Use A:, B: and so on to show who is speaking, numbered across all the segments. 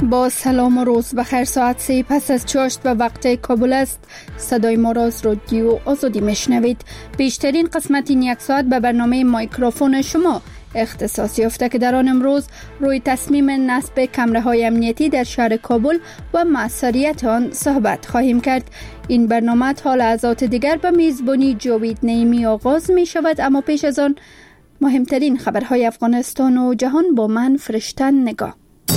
A: با سلام و روز بخیر. ساعت 3 پس از چاشت و وقت کابل است. صدای ما را از رادیو آزادی میشنوید. بیشترین قسمت این یک ساعت به برنامه مایکروفون شما اختصاص یافته که در آن امروز روی تصمیم نصب کامراهای امنیتی در شهر کابل و مؤثریت آن صحبت خواهیم کرد. این برنامه تا لحظات دیگر به میزبانی جاوید نعیمی آغاز می شود، اما پیش از آن مهمترین خبرهای افغانستان و جهان با من فرشتن نگاه.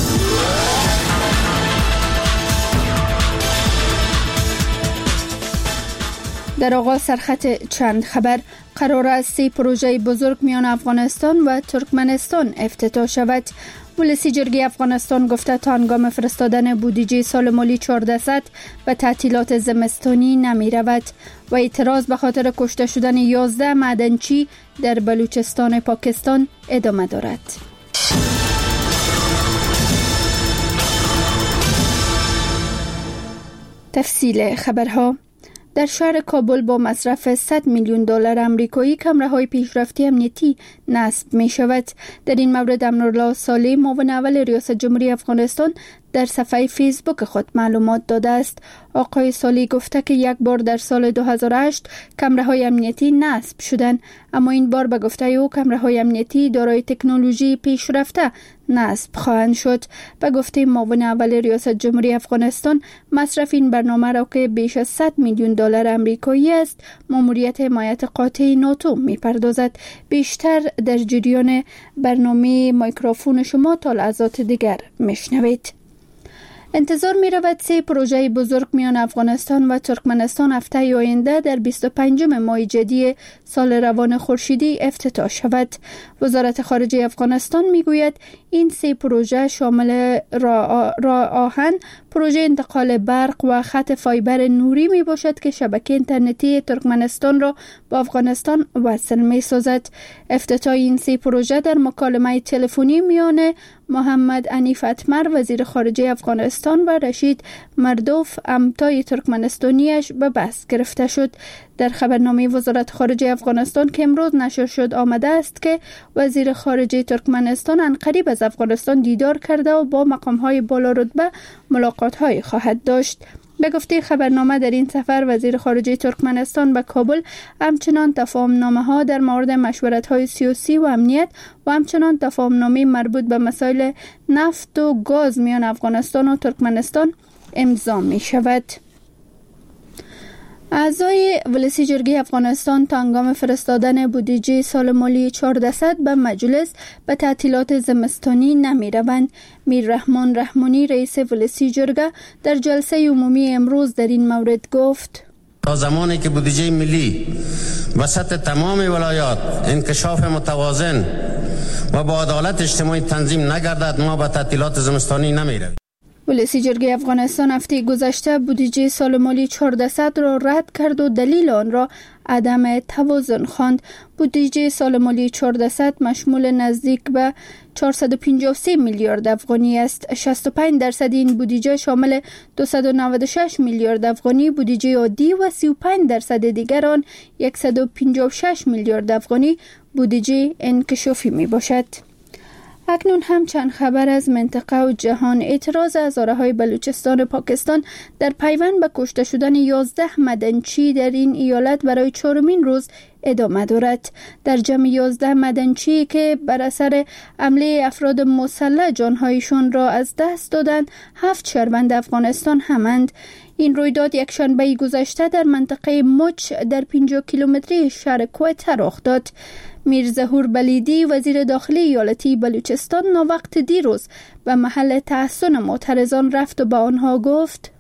A: در آغاز سرخط چند خبر. قرار است 3 پروژه بزرگ میان افغانستان و ترکمنستان افتتاح شود. ولسی جرگه افغانستان گفته تا هنگام فرستادن بودجه سال مالی 1400 و تعطیلات زمستانی نمی رود و اعتراض به خاطر کشته شدن 11 معدنچی در بلوچستان پاکستان ادامه دارد. تفصیل خبرها. در شهر کابل با مصرف 100 میلیون دلار آمریکایی کامراهای پیشرفتی امنیتی نصب می شود. در این مورد امرالله صالح، معاون اول ریاست جمهوری افغانستان، در صفحه فیسبوک خود معلومات داده است. آقای صالح گفته که یک بار در سال 2008 کامراهای امنیتی نصب شدند، اما این بار به گفته او کامراهای امنیتی دارای تکنولوژی پیشرفته نصب خواهند شد. به گفته معاون اول ریاست جمهوری افغانستان، مصرف این برنامه را که بیش از 100 میلیون دلار آمریکایی است، ماموریت حمایت قاطع ناتو می‌پردازد. بیشتر در جریان برنامه مایکروفون شما تا لحظات دیگر میشنوید. انتظار می رود 3 پروژه بزرگ میان افغانستان و ترکمنستان هفته آینده در 25 ماه جدی سال روان خورشیدی افتتاح شود. وزارت خارجه افغانستان می گوید این 3 پروژه شامل راه آهن، پروژه انتقال برق و خط فایبر نوری می باشد که شبکه اینترنتی ترکمنستان را با افغانستان وصل می سازد. افتتاح این 3 پروژه در مکالمه تلفنی میان محمد عنیف اتمر وزیر خارجه افغانستان و رشید مردوف امتای ترکمنستانیش به بحث گرفته شد. در خبرنامه وزارت خارجه افغانستان که امروز نشر شد آمده است که وزیر خارجه ترکمنستان عنقریب از افغانستان دیدار کرده و با مقام‌های بالا رتبه ملاقات‌های خواهد داشت. به گفته خبرنامه در این سفر وزیر خارجه ترکمنستان به کابل همچنان تفاهم‌نامه‌ها در مورد مشورت‌های سیاسی و امنیت و همچنان تفاهم‌نامه مربوط به مسائل نفت و گاز میان افغانستان و ترکمنستان امضا می‌شود. اعضای ولسی جرگه افغانستان تا هنگام فرستادن بودجه سال مالی 1400 به مجلس به تعطیلات زمستانی نمی روند. میر رحمان رحمانی رئیس ولسی جرگه در جلسه عمومی امروز در این مورد گفت:
B: تا زمانی که بودجه ملی وسط تمام ولایات انکشاف متوازن و با عدالت اجتماعی تنظیم نگردد، ما به تعطیلات زمستانی نمی رویم.
A: ولسی جرگه افغانستان هفته گذشته بودجه سال مالی 1400 را رد کرد و دلیل آن را عدم توازن خواند. بودجه سال مالی 1400 مشمول نزدیک به 453 میلیارد افغانی است. 65% این بودجه شامل 296 میلیارد افغانی بودجه عادی و 35% دیگر آن 156 میلیارد افغانی بودجه انکشافی می باشد. اکنون هم چند خبر از منطقه و جهان. اعتراض هزاره‌های بلوچستان پاکستان در پیوند به کشته شدن 11 معدنچی در این ایالت برای 4مین روز ادامه دارد. در جمع 11 معدنچی که بر اثر حمله افراد مسلح جانهایشان را از دست دادند، 7 شهروند افغانستان همند. این رویداد یک شنبه گذشته در منطقه مچ در 50 کیلومتری شهر کویت رخ داد. میر ظهور بلیدی وزیر داخلی ایالتی بلوچستان ناوقت دیروز به محل تحصن معترضان رفت و به آنها گفت: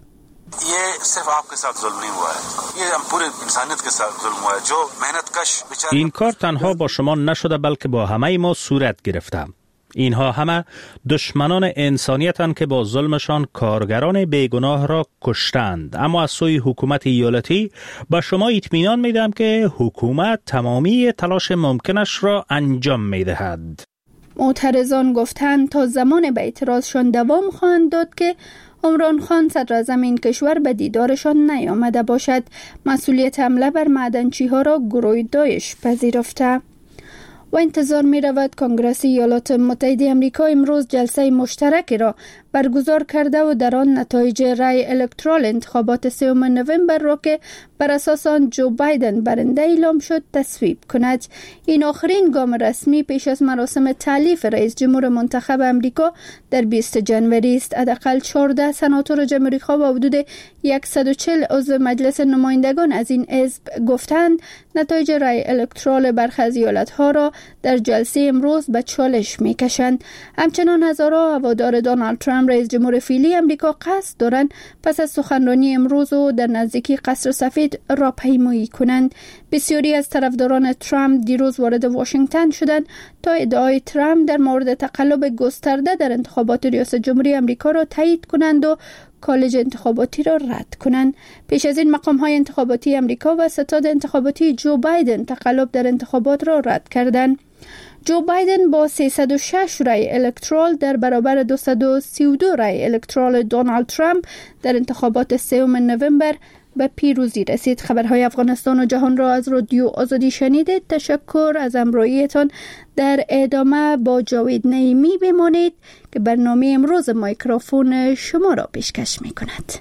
C: این کار تنها با شما نشده بلکه با همه ما صورت گرفته. اینها همه دشمنان انسانیتند که با ظلمشان کارگران بیگناه را کشتند. اما از سوی حکومت ایالتی به شما اطمینان میدم که حکومت تمامی تلاش ممکنش را انجام میدهد.
A: معترضان گفتند تا زمان به اعتراضشان دوام خواهند داد که عمران خان صدراعظم این کشور به دیدارشان نیامده باشد. مسئولیت حمله بر معدنچی ها را گروه داعش پذیرفته. و انتظار می رود کنگره ایالات متحده آمریکا امروز جلسه مشترکی را برگزار کرده و در آن نتایج رای الکترال انتخابات 3 نوامبر را که بر اساس آن جو بایدن برنده اعلام شد تصویب کند. این آخرین گام رسمی پیش از مراسم تعلیف رئیس جمهور منتخب امریکا در 20 جنوری است. حداقل 14 سناتور جمهوری‌خواه و حدود 140 عضو مجلس نمایندگان از این حزب گفتند نتایج رای الکترال برخی از ایالت‌ها را در جلسه امروز به چالش می‌کشند. همچنان هزارها هوادار دونالد ترامپ رئیس جمهور فعلی امریکا قصد دارند پس از سخنرانی امروز و در نزدیکی قصر سفید راهپیمایی کنند. بسیاری از طرفداران ترامپ دیروز وارد واشنگتن شدند تا ادعای ترامپ در مورد تقلب گسترده در انتخابات ریاست جمهوری امریکا را تایید کنند و کالج انتخاباتی را رد کنند. پیش از این مقام‌های انتخاباتی امریکا و ستاد انتخاباتی جو بایدن تقلب در انتخابات را رد کردند. جو بایدن با 306 رای الکترال در برابر 232 رای الکترال دونالد ترامپ در انتخابات 3 نوامبر به پیروزی رسید. خبرهای افغانستان و جهان را از رادیو آزادی شنیدید. تشکر از همراهیتان. در ادامه با جاوید نعیمی بمانید که برنامه امروز میکروفون شما را پیشکش می کند.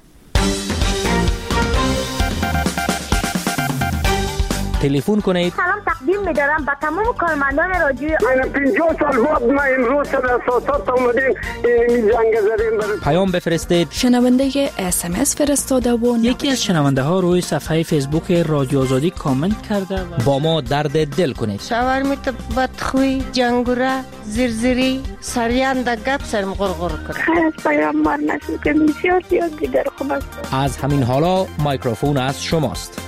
D: تلفن کنید.
E: سلام تقدیم می‌دارم به تمام کارمندان رادیو.
F: من 50 سال بعد ما امروز در اساسات اومدیم زنگ زدیم.
D: پیام بفرستید.
G: شنونده SMS فرستاده و
H: یکی از شنونده ها روی صفحه فیسبوک رادیو آزادی کامنت کرده و
D: با ما درد دل کنید.
I: شاورمیت بدخوی جنگوره زرزری سریان د گپ سرم غرغر کنه.
E: خیلی پیامبر نشد که بسیار زیادی در خوب است.
D: از همین حالا میکروفون از شماست.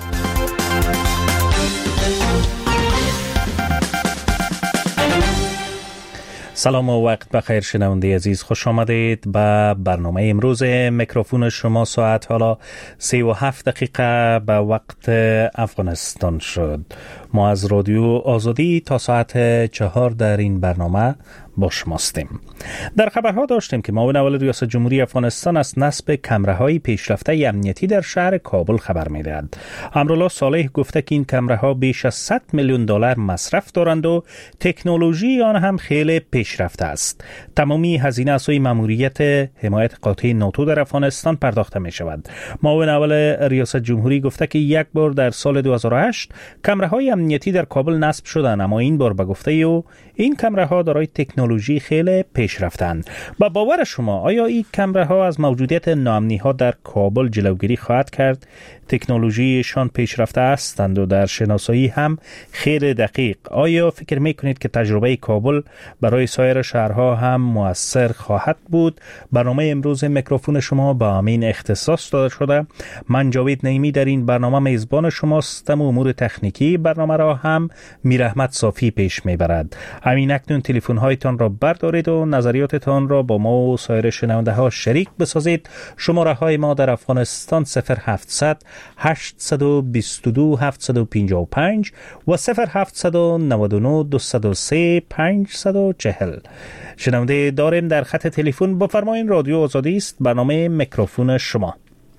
C: سلام و وقت بخیر شنونده عزیز، خوش آمدید به برنامه امروز میکروفون شما. ساعت حالا 37 دقیقه به وقت افغانستان شد. ما از رادیو آزادی تا ساعت 4 در این برنامه با شماستیم. در خبرها داشتیم که معاون اول ریاست جمهوری افغانستان از نصب کمره‌های پیشرفته امنیتی در شهر کابل خبر می‌دهد. امرالله صالح گفته که این کمره‌ها بیش از 100 میلیون دلار مصرف دارند و تکنولوژی آن هم خیلی پیشرفته است. تمامی هزینه از سوی ماموریت حمایت قاطع ناتو در افغانستان پرداخته می‌شود. معاون اول ریاست جمهوری گفته که یک بار در سال 2008 کمره‌های امنیتی در کابل نصب شدند، اما این بار به گفته او این کمره‌ها دارای تکنولوژی خیلی پیشرفتند. با باور شما آیا این کمره‌ها از موجودیت ناامنی‌ها در کابل جلوگیری خواهد کرد؟ تکنولوژیشان پیشرفته هستند و در شناسایی هم خیلی دقیق. آیا فکر می‌کنید که تجربه کابل برای سایر شهرها هم مؤثر خواهد بود؟ برنامه امروز میکروفون شما با امین اختصاص داده شده. من جاوید نعیمی در این برنامه میزبان شماستم و امور تکنیکی برنامه را هم میرحمت صافی پیش میبرد. همین اکنون تلفن هایتان را بردارید و نظریاتتان را با ما و سایر شنونده ها شریک بسازید. شماره های ما در افغانستان 0700 822 755 و 0799 203 540. شنونده داریم در خط تلفن. بفرمایید، رادیو آزادی است، برنامه میکروفون شما.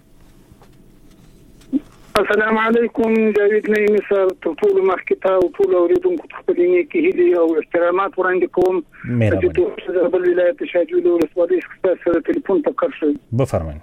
F: السلام علیکم. جاوید نعیمی سر ټول مخکتا او ټول اوریدونکو خپل نیکی هیلې او احترامات وړاندې کوم. د بل ولایت شاجوی ولسوالۍ څخه سره ټلیفون پکړ شو.
C: بفرمایئ.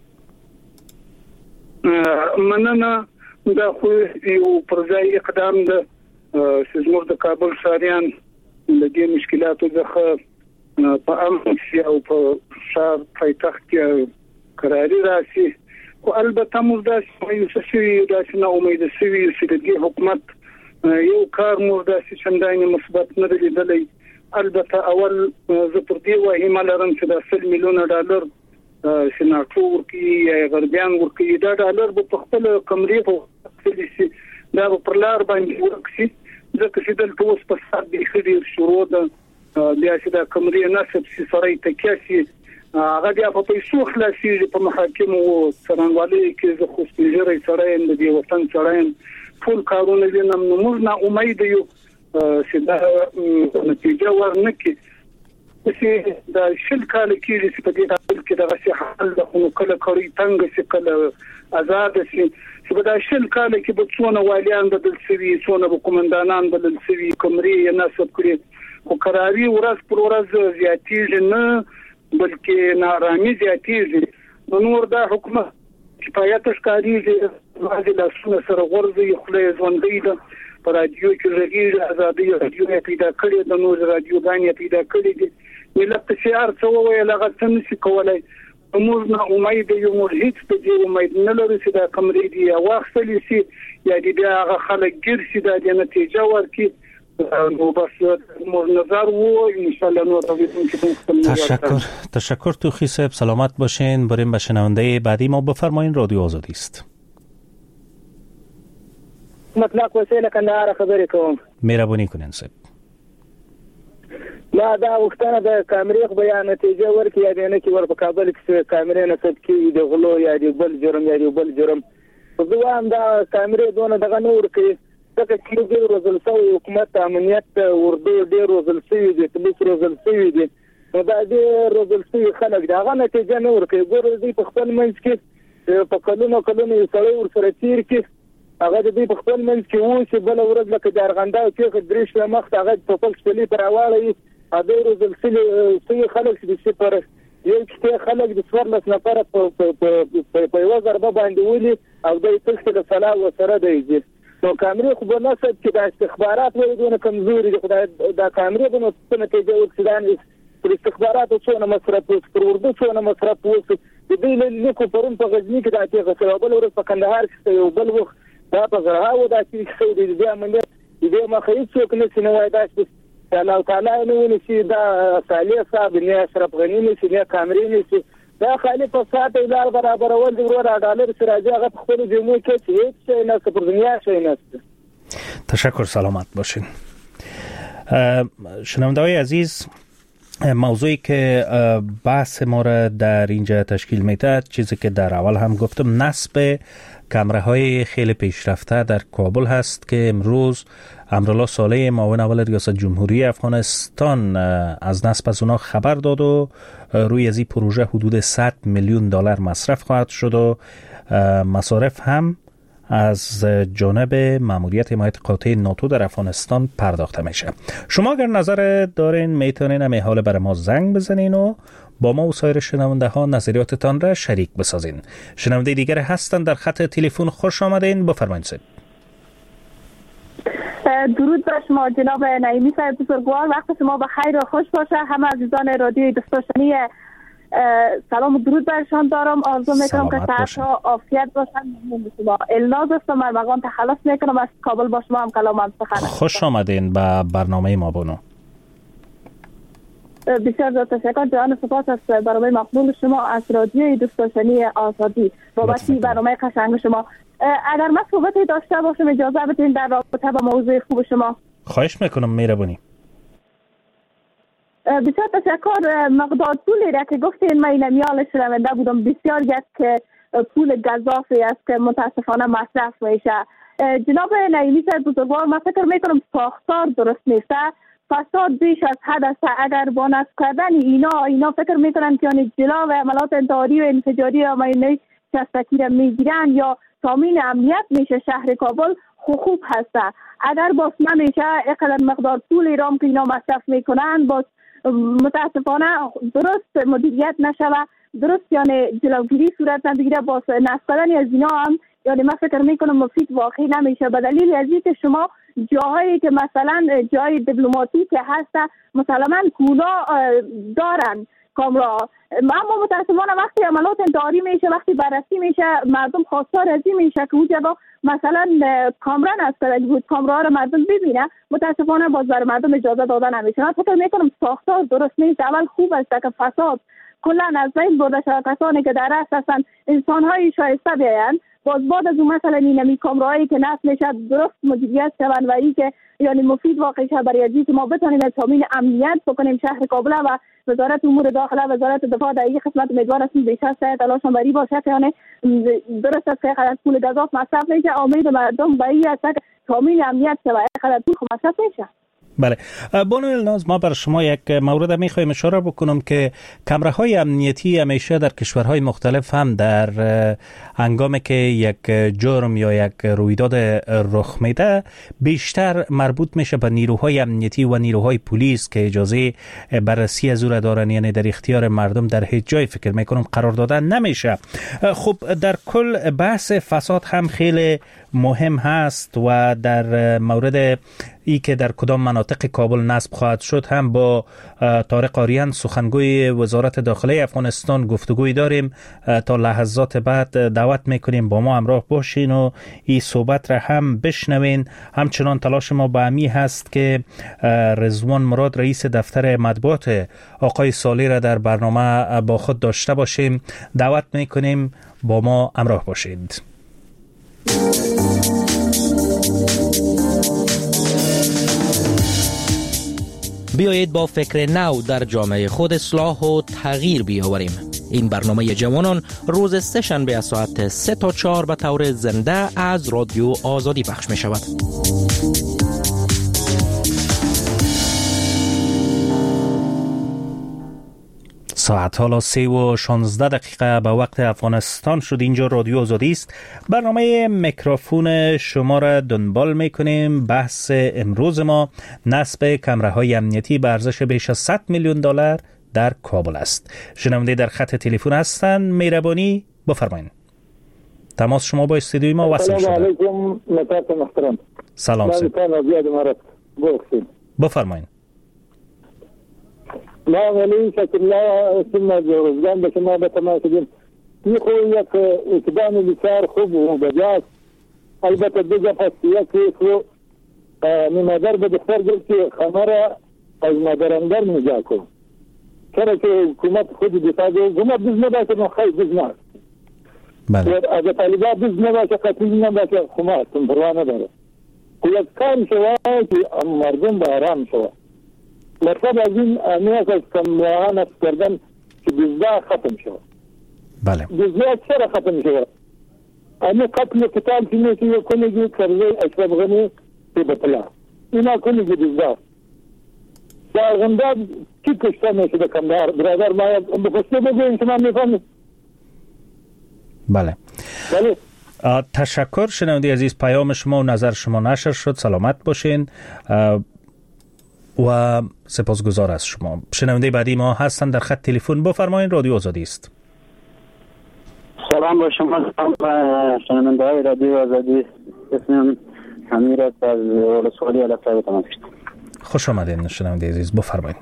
F: مننه. دا خو یو پرځای اقدام ده چې زموږ د کابل ښاریان د دې مشکلاتو څخه په امن او په شهر پایتخت کې قراري راشي. خو البته موږ داسې نه امید سوي چې د دې حکومت یو کار موږ داسې چندانې مثبت نه لیدلی. البته اول زه پر دې وایم لرم چې د 100 میلیون ډالر سناتو ورکی یا غربیان ورکی دا ډالر په خپل کمرې په فلیسي دا پر لار باندې ورکسي. ځکه چې دلته اوس په سات د خېډیر شروع ده بیا چې دا کمرې نسب سي سړی تکیاسي هغه بیا په پیسو خلاصي په محاکمو څرنګوالي کې زه خو سپیژري سړی د دې وطن سړی ټول کارونه وینم. نو موږ نه امید یو چې دا نتیجه ورنکي. چې دا شل کال کې چې په دې ډول کې دغه څه حل د خو کله کړی څنګه چې کله آزاد شي چې په دا شل کال کې به څونه والیان بدل شي، څونه به قومندانان بدل شي، کمرې نسب کړي. خو قراري ورځ پر ورځ زیاتېږي نه بلکې نارامي زیاتېږي. نور دا حکومت کفایت ښکارېږي، بعضې لاسونه سره غورځوي، خوله یې ژوندۍ ده، په رادیو کې غږېږي، ازادۍ رادیو یې پیدا کړې ده، نور رادیوګانې یې پیدا کړې دي. ملت ته چې هر څه وویل هغه څه نشي کولی. موږ نه امیده یو، موږ هیڅ په دې امید نه لرو چې دا کمرې دي یا واخیستلی شي یا دې بیا هغه خلک ګیر شي دا دې نتیجه ورکړي. نو بس موږ نظر و انشالله نور
C: تشکر توخی صاحب، سلامت باشین. بریم به شنونده بعدی ما. بفرمایین، رادیو آزادی است.
J: مطلق وسیله کندهار خبرې کوم.
C: مهرباني کنین صاحب.
J: ما دا وختونه د کامرې خو بیا نتیجه ورکړي یا دې نه کې ور په کابل کې کامرې نه ثبت کیږي د غلو یا د بل جرم یا د بل جرم. خو دوام دا کامرې دونه دغه نه ورکړي ځکه چې ډېر روزل شوی حکومت امنیت اردو ډېر روزل شوی دي، پولیس روزل شوی دي. نو دا ډېر روزل شوی خلک د هغه نتیجه نه ورکړي. ګوره دوی په خپل منځ کې په کلونو یو سړی ورسره تیر کړي، هغه د دوی په خپل منځ کې اوسي، بله ورځ لکه د ارغنداو کې درې شپې مخکې هغه ټوپک شپلي پر راواړوي. هغوی روزل شوي خلک چې د صفر یو کښتۍ خلک د 14 نفره په یوه ضربه باندې ولي او دوی تښتې د سلا ورسره دی ځي. نو کامرې خو به نه صد چې دا استخبارات ولې دونه کمزوري دي، خو دا کامرې به نو څه نتیجه ورکړي. پر استخباراتو څونه مصرف وشي، پر اردو څونه مصرف وشي. د دوی لیکو پرون په غزني کې دا تېغه شوې، بله ورځ په کندهار کې یو بل وخت دا په زرهاوو دا تېغ شوی دی. د دې عملیات د دې مخه هېڅوک نشي نه وایي دا چې الله تعالی نه ونیسي، دا صالح صاحب نه اشرف غني نشي نه کامرې نشي، دا خالي فساد او لار برابرول د ورور ډالر سراجي هغه په خپل جمعو کې چې هیڅ شی نه پر دنیا شی نه.
C: تشکر، سلامت باشین. شنونده‌های عزیز، موضوعی که بحث ما را در اینجا تشکیل میده، چیزی که در اول هم گفتم، نصب کامره‌های خیلی پیشرفته در کابل هست که امروز امرالله صالح معاون اول ریاست جمهوری افغانستان از نصب از اونا خبر داد و روی از این پروژه حدود 100 میلیون دلار مصرف خواهد شد و مصارف هم از جانب ماموریت حمایت قاطع ناتو در افغانستان پرداخته میشه. شما اگر نظر دارین میتونین همین حال برای ما زنگ بزنین و با ما و سایر شنونده ها نظریاتتان را شریک بسازین. شنونده دیگر هستن در خط تلفن. خوش آمدین، بفرمایید.
E: درود بر شما جناب نعیمی صاحب بزرگوار، وقت شما بخیر و خوش باشه. همه عزیزان رادیوی دوستاشنی سلام و درود برشان دارم. آرزو میکنم که صحت و عافیت باشن. الناز هستم، مرمغان تخلص میکنم از کابل، با شما هم کلام سخن.
C: خوش آمدین به برنامه ما بونو.
E: بسیار زیاد تشکر، جان سپاس از برنامه مقبول شما از رادیوی دوستاشنی آزادی بابت برنامه قشنگ شما. اگر من صحبتی داشته باشم اجازه بدین در رابطه با موضوع خوب شما.
C: خواهش میکنم، مهربانی.
E: بسیار تشکر. مقدار پولی را که گفتین من نمیالش شنونده بودم، بسیار یک پول گزافی است که متاسفانه مصرف میشه. جناب نعیمی صاحب بزرگوار، من فکر میکنم ساختار درست نیسته، فساد بیش از حد است. اگر با نصب کردن اینا فکر میکنن که جلو و عملات انتحاری و انفجاری و مینه شستکی را میگیرن یا تامین امنیت میشه شهر کابل، خوب هسته. اگر باز نمیشه اینقدر مقدار پول رام که اینا مصرف میکنن، باز متاسفانه درست مدیریت نشوه، درست یعنی جلوگیری صورت نبگیره، باز نصب کردن از اینا هم یعنی من فکر میکنم مفید واقعی نمیشه. به دلیل از اینکه شما جاهایی که مثلا جای دیپلماتیک هست مسلما کولا دارن کامرا، اما متاسفانه وقتی عملات انتحاری میشه، وقتی بررسی میشه، مردم خواستار از این میشه که اونجا مثلا کامرا نصب بود، کامرا رو مردم ببینه، متاسفانه باز برای مردم اجازه داده نمیشه. من فکر میکنم ساختار درست نیست. اول خوب است که فساد کلا از بین برده شود، کسانی که در رأس هستن انسان‌های شایسته بیاین، باز بعد از اون مثلا این کامراهایی که نصب میشه درست مدیریت شوند و این که یعنی مفید واقع شه برای ازی که ما بتونیم تامین امنیت بکنیم شهر کابل و وزارت امور داخله، وزارت دفاع در این خدمت امیدوار هستیم بیشتر سعی تلاششان بری باشه که یعنی درست است که خلاص پول گزاف مصرف میشه. امید مردم به این است که تامین امنیت شه و خلاص پول مصرف میشه.
C: بله. بانو الناز، ما بر شما یک مورد میخوایم اشاره بکنم که کامراهای امنیتی همیشه در کشورهای مختلف هم در هنگامی که یک جرم یا یک رویداد رخ میده بیشتر مربوط میشه به نیروهای امنیتی و نیروهای پلیس که اجازه بررسی از او دارن، یعنی در اختیار مردم در هیچ جای فکر میکنم قرار دادن نمیشه. خب در کل بحث فساد هم خیلی مهم هست و در مورد ای که در کدام مناطق کابل نصب خواهد شد هم با طارق آریان سخنگوی وزارت داخلی افغانستان گفتگوی داریم. تا لحظات بعد دعوت میکنیم با ما همراه باشین و این صحبت را هم بشنوین. همچنان تلاش ما به همی هست که رضوان مراد رئیس دفتر مطبوعات آقای صالح را در برنامه با خود داشته باشیم. دعوت میکنیم با ما همراه باشید.
D: بیایید با فکر نو در جامعه خود اصلاح و تغییر بیاوریم. این برنامه جوانان روز سه شنبه از ساعت 3 تا 4 به طور زنده از رادیو آزادی پخش می شود.
C: ساعت حالا 3:16 به وقت افغانستان شد. اینجا رادیو آزادی است. برنامه میکروفون شما را دنبال میکنیم. بحث امروز ما نصب کامراهای امنیتی به ارزش بیش از 100 میلیون دلار در کابل است. شنونده در خط تلفن هستند. مهربانی بفرمایید. تماس شما با استودیوی ما وصل شده.
J: سلام علیکم متاسف محترم.
C: سلام سید. بفرمایید.
J: ما ولی شکر الله ثم جوزگان به شما به تماس دیم. این خو یک اقدام بسیار خوب و بجاست. البته دیگه پس یکی خو مادر به دختر گفت که خمره از مادرندر نجا کن. چرا که حکومت خود دفاع ده حکومت دیز نباشه نخواهی دیز نباشه.
C: بله.
J: اگه طالبات دیز نباشه قتیل نباشه حکومت پروا نداره. یک کام شوه که مردم به آرام شوه. مطلب از این نیاز از کمراها نصب کردن که دزدی ختم شود.
C: بله.
J: دزدی چرا ختم شود؟ امی قتل قتال که میشه یک کنگی کرده اشرف غنی به بطلا. اینا کنگی دزدی. سرغنداد کی کشته میشه به کمدار؟ برادر ما بخشته بگوین شما میفهمید؟
C: بله.
J: بله.
C: تشکر شنونده عزیز. پیام شما و نظر شما نشر شد. سلامت باشین و سپاسگزار از شما. شنونده بعدی ما هستن در خط تلفن. بفرمایید. رادیو آزادی است.
K: سلام با شما شنونده های رادیو آزادی. اسمم امیر است از ولسوالی علفه تمام شد.
C: خوش آمدین شنونده عزیز. بفرمایید.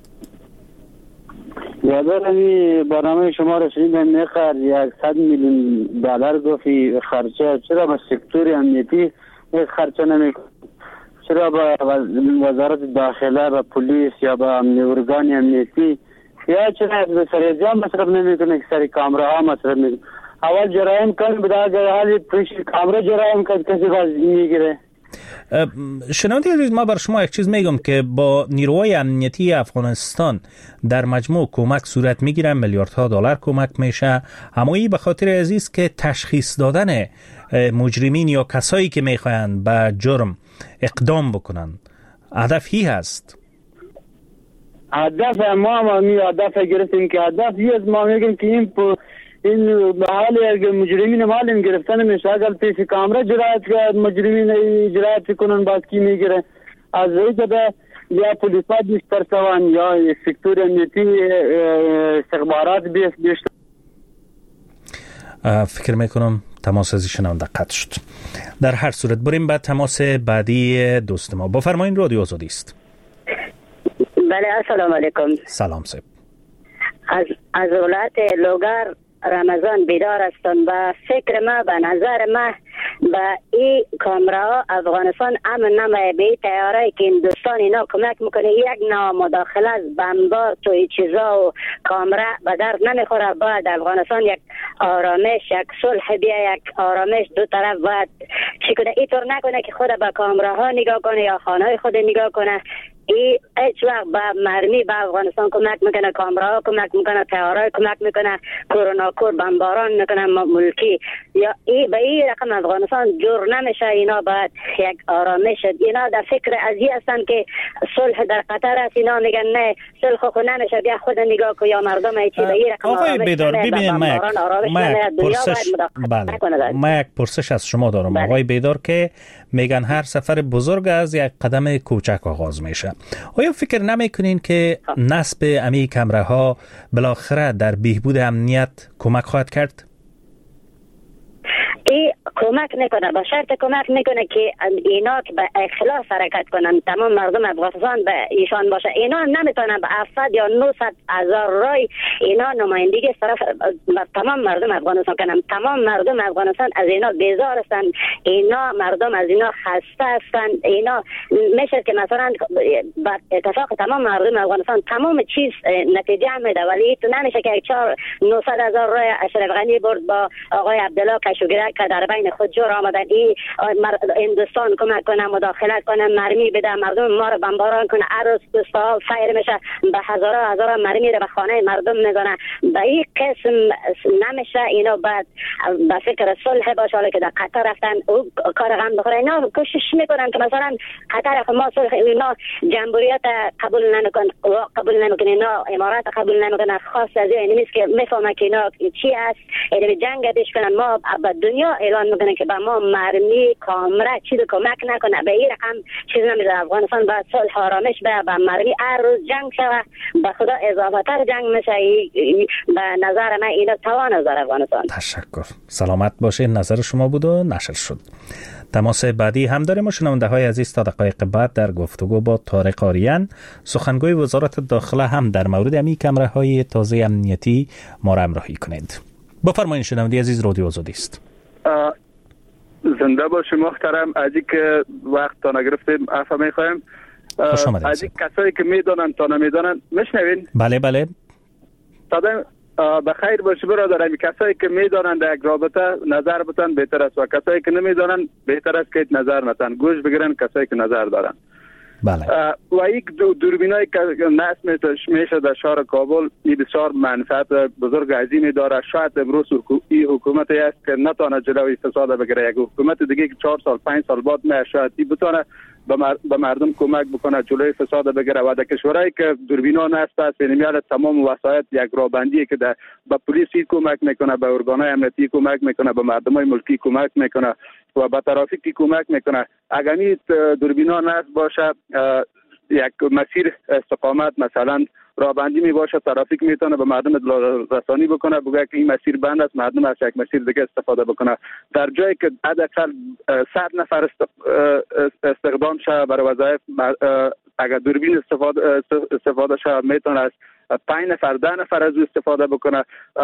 K: یادم برنامه شما رسید میخواد 100 میلیون دلار گفتی خرچه. چرا به سکتور امنیتی خرچه نمیکنه؟ چرا با وزارت داخله و پلیس یا با ارگان امنیتی یا چرا به سریعان مصرف نمیکنه که سری کامراها مصرف میکنه؟ اول جرایم کن بدا حالی پیش کامرا جرایم کن کسی باز میگیره.
C: شنونده عزیز، ما بر شما یک چیز میگم که با نیروهای امنیتی افغانستان در مجموع کمک صورت میگیرن، میلیاردها دلار کمک میشه. همایی به خاطر عزیز که تشخیص دادن مجرمین یا کسایی که میخواین به جرم اقدام بکنن هدف هی هست.
K: هدف ما هدف گرفتیم که هدف هی است. ما میگیم که این به حال اگر مجرمین معلوم گرفتن میشه، اگر پیش کامرا جرایت کرد مجرمین جرایت کنن باز کی میگیره؟ از اینجا یا پلیسا بیشتر سوان یا سکتور امنیتی استخبارات بیشتر.
C: فکر میکنم تماس از شنونده قطع شد. در هر صورت بریم بعد تماس بعدی دوست ما. بفرمایید. رادیو آزادی است.
L: بله السلام علیکم.
C: سلام صاحب.
L: از ولایت لوگر رمضان بیدار هستم. و فکر ما به نظر ما به این کامرا افغانستان امن نمایه. به تیاره که هندوستان اینا کمک میکنه یک نوع مداخله از بمبار توی چیزا و کامرا به درد نمیخوره. باید افغانستان یک آرامش، یک صلح بیا، یک آرامش دو طرف باید چی کنه. اینطور نکنه که خود به کامراها نگاه کنه یا خانه خود نگاه کنه. هیچ وقت به مرمی به افغانستان کمک میکنه، کامراها کمک میکنه، تیارای کمک میکنه، کرونا کور بمباران میکنه ملکی، یا به این رقم افغانستان جور نمیشه. اینا باید یک آرامش، اینا در فکر ازی هستن که صلح در قطر است. اینا میگن نه صلح خو نمیشه، بیا خود نگاه کو یا مردم ایچی به این رقم
C: آقای بیدار ببینید ما یک پرسش از شما دارم. آقای بیدار که میگن هر سفر بزرگ از یک قدم کوچک آغاز میشه. آیا فکر نمیکنین که نصب امی کمره ها بالاخره در بهبود امنیت کمک خواهد کرد؟
L: این کمک میکنه، با شرط کمک میکنه که اینا که به اخلاص حرکت کنن، تمام مردم افغانستان به ایشان باشه. اینا نمیتونن به 700 یا 900 هزار رای اینا نمایندگی طرف تمام مردم افغانستان کنن. تمام مردم افغانستان از اینا بیزار هستن، اینا مردم از اینا خسته هستن. اینا میشه که مثلا با اتفاق تمام مردم افغانستان تمام چیز نتیجه میده، ولی تو نمیشه که 900 هزار رای اشرف غنی برد با آقای عبدالله کشوگیرک که در بین خود جور آمدن. این هندوستان کمک کنه، مداخلت کنه، مرمی بده، مردم ما رو بمباران کنه، عروس دوستا فایر میشه، به هزارا مرمی رو به خانه مردم میزنه. به این قسم نمیشه. اینا بعد به فکر صلح باشه. حالا که در قطر رفتن او کار غم بخوره، اینا کوشش میکنن که مثلا قطر ما صلح، اینا جمهوریت قبول نمیکنه، اینا امارات قبول نمیکنه. خاص از این نیست که میفهمه که اینا چی است، اینا جنگش کنن. ما به دنیا اعلان میکنه که به ما مرمی کامره چیز کمک نکنه. به این رقم چیز نمیده. افغانستان باید صلح آرامش به مرمی هر روز جنگ شوه. به خدا اضافه تر جنگ میشه. به نظر من اینا توان از افغانستان.
C: تشکر. سلامت باشه. نظر شما بود و نشر شد. تماس بعدی هم داریم و شنونده های عزیز تا دقایق بعد در گفتگو با طارق آریان سخنگوی وزارت داخله هم در مورد امی کمره های تازه امنیتی ما را همراهی کنید. بفرمایید شنونده عزیز، رادیو آزادی است.
F: زنده باشی محترم. از که وقت تا نگرفتیم عفو میخوایم. از کسایی که میدونن تا نمیدونن میشنوین؟
C: بله بله.
F: بخیر باشی برادر. کسایی که میدونن در یک رابطه نظر بتن بهتر است و کسایی که نمیدونن بهتر است که نظر نتن، گوش بگیرن کسایی که نظر دارن.
C: بله.
F: و یک دوربینایی که نصب میشه در شهر کابل این بسیار منفعت بزرگ عظیمی داره. شاید امروز این حکومتی است که نتونه جلوی فساد بگیره. یک حکومت دیگه که 4 سال 5 سال بعد شاید بتونه به مردم کمک بکنه جلوی فساد بگیره. و در کشورهایی که دوربینا نصب است میاد تمام وسایل یک رابندی که به پلیسی کمک میکنه، به ارگانهای امنیتی کمک میکنه، به مردمای ملکی کمک میکنه و به ترافیکی کمک میکنه. اگر این دوربینا نصب باشه یک مسیر استقامت مثلا رابندی می باشه، ترافیک میتونه به مردم رسانی بکنه، بگه که این مسیر بند است، مردم از یک مسیر دیگه استفاده بکنه. در جایی که حداقل 100 نفر استخدام شه برای وظایف، اگر دوربین استفاده شه میتونه از 5 نفر 10 نفر از استفاده بکنه.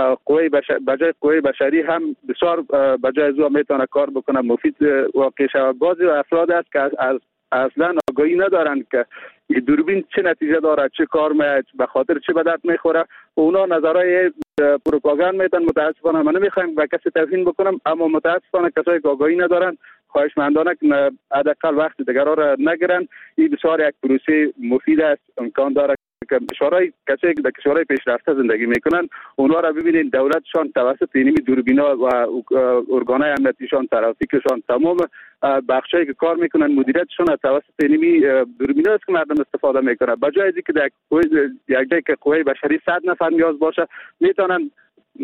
F: بجای قوه بشری هم بسیار بجای از او میتونه کار بکنه، مفید واقع شه. بعضی افراد است که اصلا آگاهی ندارن که دوربین چه نتیجه داره، چه کار میاد، به خاطر چه به درد میخوره. اونا نظرهای پروپاگاند میتن. متاسفانه من نمیخوام به کسی توهین بکنم، اما متاسفانه کسایی که آگاهی ندارن خواهشمندانه که حداقل وقت دیگران را نگیرن. این بسیار یک پروسه مفید است. امکان داره که کسایی که در کشورهای پیشرفته زندگی میکنن اونا را ببینین دولتشان توسط اینمی دوربینا و ارگانهای امنیتیشان، ترافیکشان، تمام بخشایی که کار میکنن مدیریتشان توسط اینمی دوربینا است که مردم استفاده میکنن. بجای از اینکه در یک جایی که قوه بشری 100 نفر نیاز باشه میتونن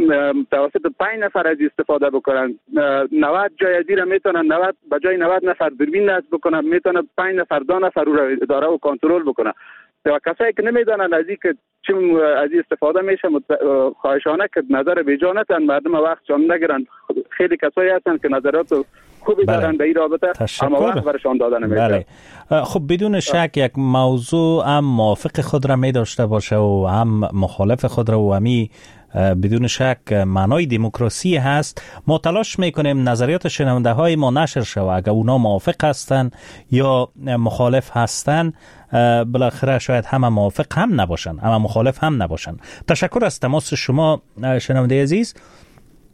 F: توسط 5 نفر از استفاده بکنن. 90 جای ازی را میتونن 90 بجای 90 نفر دوربین نصب بکنن، میتونن 5 نفر 2 نفر رو اداره و کنترل بکنن. و کسایی که نمیدونن از این که چه از این استفاده میشه خواهشانه که نظر بیجا نتن، مردم وقت جان نگیرن. خیلی کسایی هستن که نظرات خوبی دارن به این رابطه اما وقت برشان دادن نمیشه.
C: بله. خب بدون شک یک موضوع هم موافق خود را می داشته باشه و هم مخالف خود را و همی بدون شک معنای دموکراسی هست. ما تلاش میکنیم نظریات شنونده های ما نشر شود. اگر اونا موافق هستن یا مخالف هستن بالاخره شاید همه موافق هم نباشن، همه مخالف هم نباشن. تشکر از تماس شما شنونده عزیز.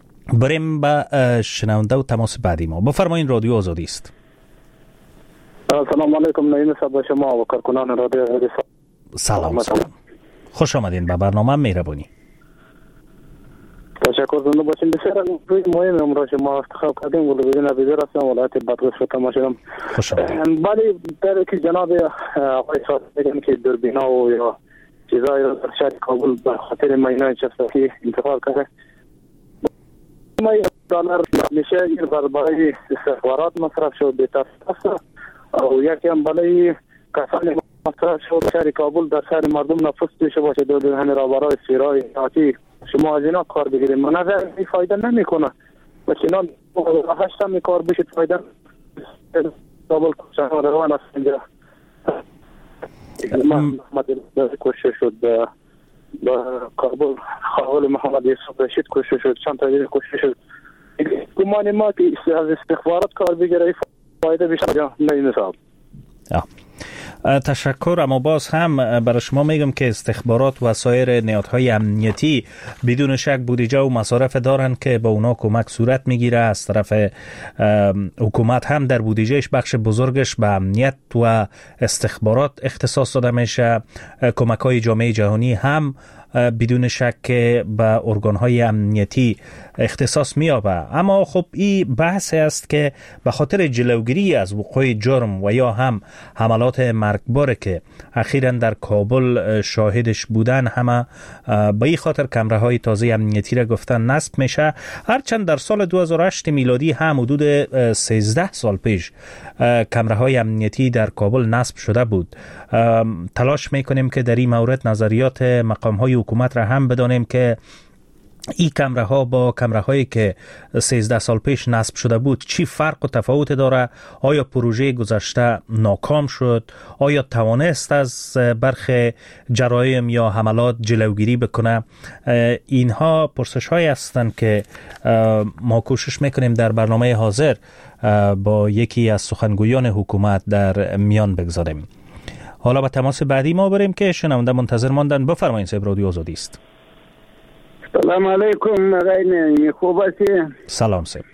C: بریم به شنونده و تماس بعدی ما. بفرمایید، رادیو آزادی است.
J: سلام علیکم نعیم صاحب شما و کارکنان رادیو آزادی.
C: سلام. خوش آمدین به برنامه مهربانی.
J: تشکر زنده باشین. بسیار مهم امروز شما انتخاب کردیم ولی بدون نظر هستم ولایت بادغیس رو تماشا
C: خوش آمدید.
J: ولی در که جناب آقای صاحب میگن که دوربینا و یا چیزای در شهر کابل به خاطر ماینای چفسکی انتقال کرده. $1 میشه این برای استخبارات مصرف شد به تفصیل و یکی هم برای کسانی مصرف شد شهر کابل در شهر مردم نفس پیش باشه دو همین را برای سیرای آتی شما از اینا کار بگیریم. من نظر این فایده نمیکنه و چنان هشت هم کار بشید فایده کابل کشان روان است اینجا. محمد کشته شد به کابل، خواهل محمد یوسف رشید کشته شد، چند تا دیگه کشته شد. گمان ما که از استخبارات کار بگیره فایده بیشتر نمی‌صاب.
C: تشکر. اما باز هم برای شما میگم که استخبارات و سایر نهادهای امنیتی بدون شک بودجه و مصارف دارن که با اونا کمک صورت میگیره. از طرف حکومت هم در بودجهش بخش بزرگش به امنیت و استخبارات اختصاص داده میشه. کمک های جامعه جهانی هم بدون شک به ارگان‌های امنیتی اختصاص می‌یابه. اما خب این بحث است که به خاطر جلوگیری از وقوع جرم و یا هم حملات مرگبار که اخیراً در کابل شاهدش بودن، همه به این خاطر کمره‌های تازه امنیتی را گفتن نصب میشه. هرچند در سال 2008 میلادی هم حدود 13 سال پیش کمره‌های امنیتی در کابل نصب شده بود. تلاش میکنیم که در این مورد نظریات مقام‌های حکومت را هم بدانیم که این کمره ها با کمره هایی که 13 سال پیش نصب شده بود چی فرق و تفاوت داره؟ آیا پروژه گذشته ناکام شد؟ آیا توانست از برخی جرایم یا حملات جلوگیری بکنه؟ اینها پرسش هایی هستند که ما کوشش میکنیم در برنامه حاضر با یکی از سخنگویان حکومت در میان بگذاریم. حالا به تماس بعدی ما بریم که شنونده منتظر ماندن. بفرمایید صاحب، رادیو آزادی است.
M: سلام علیکم آقای نعیمی، خوب هستی؟
C: سلام صاحب.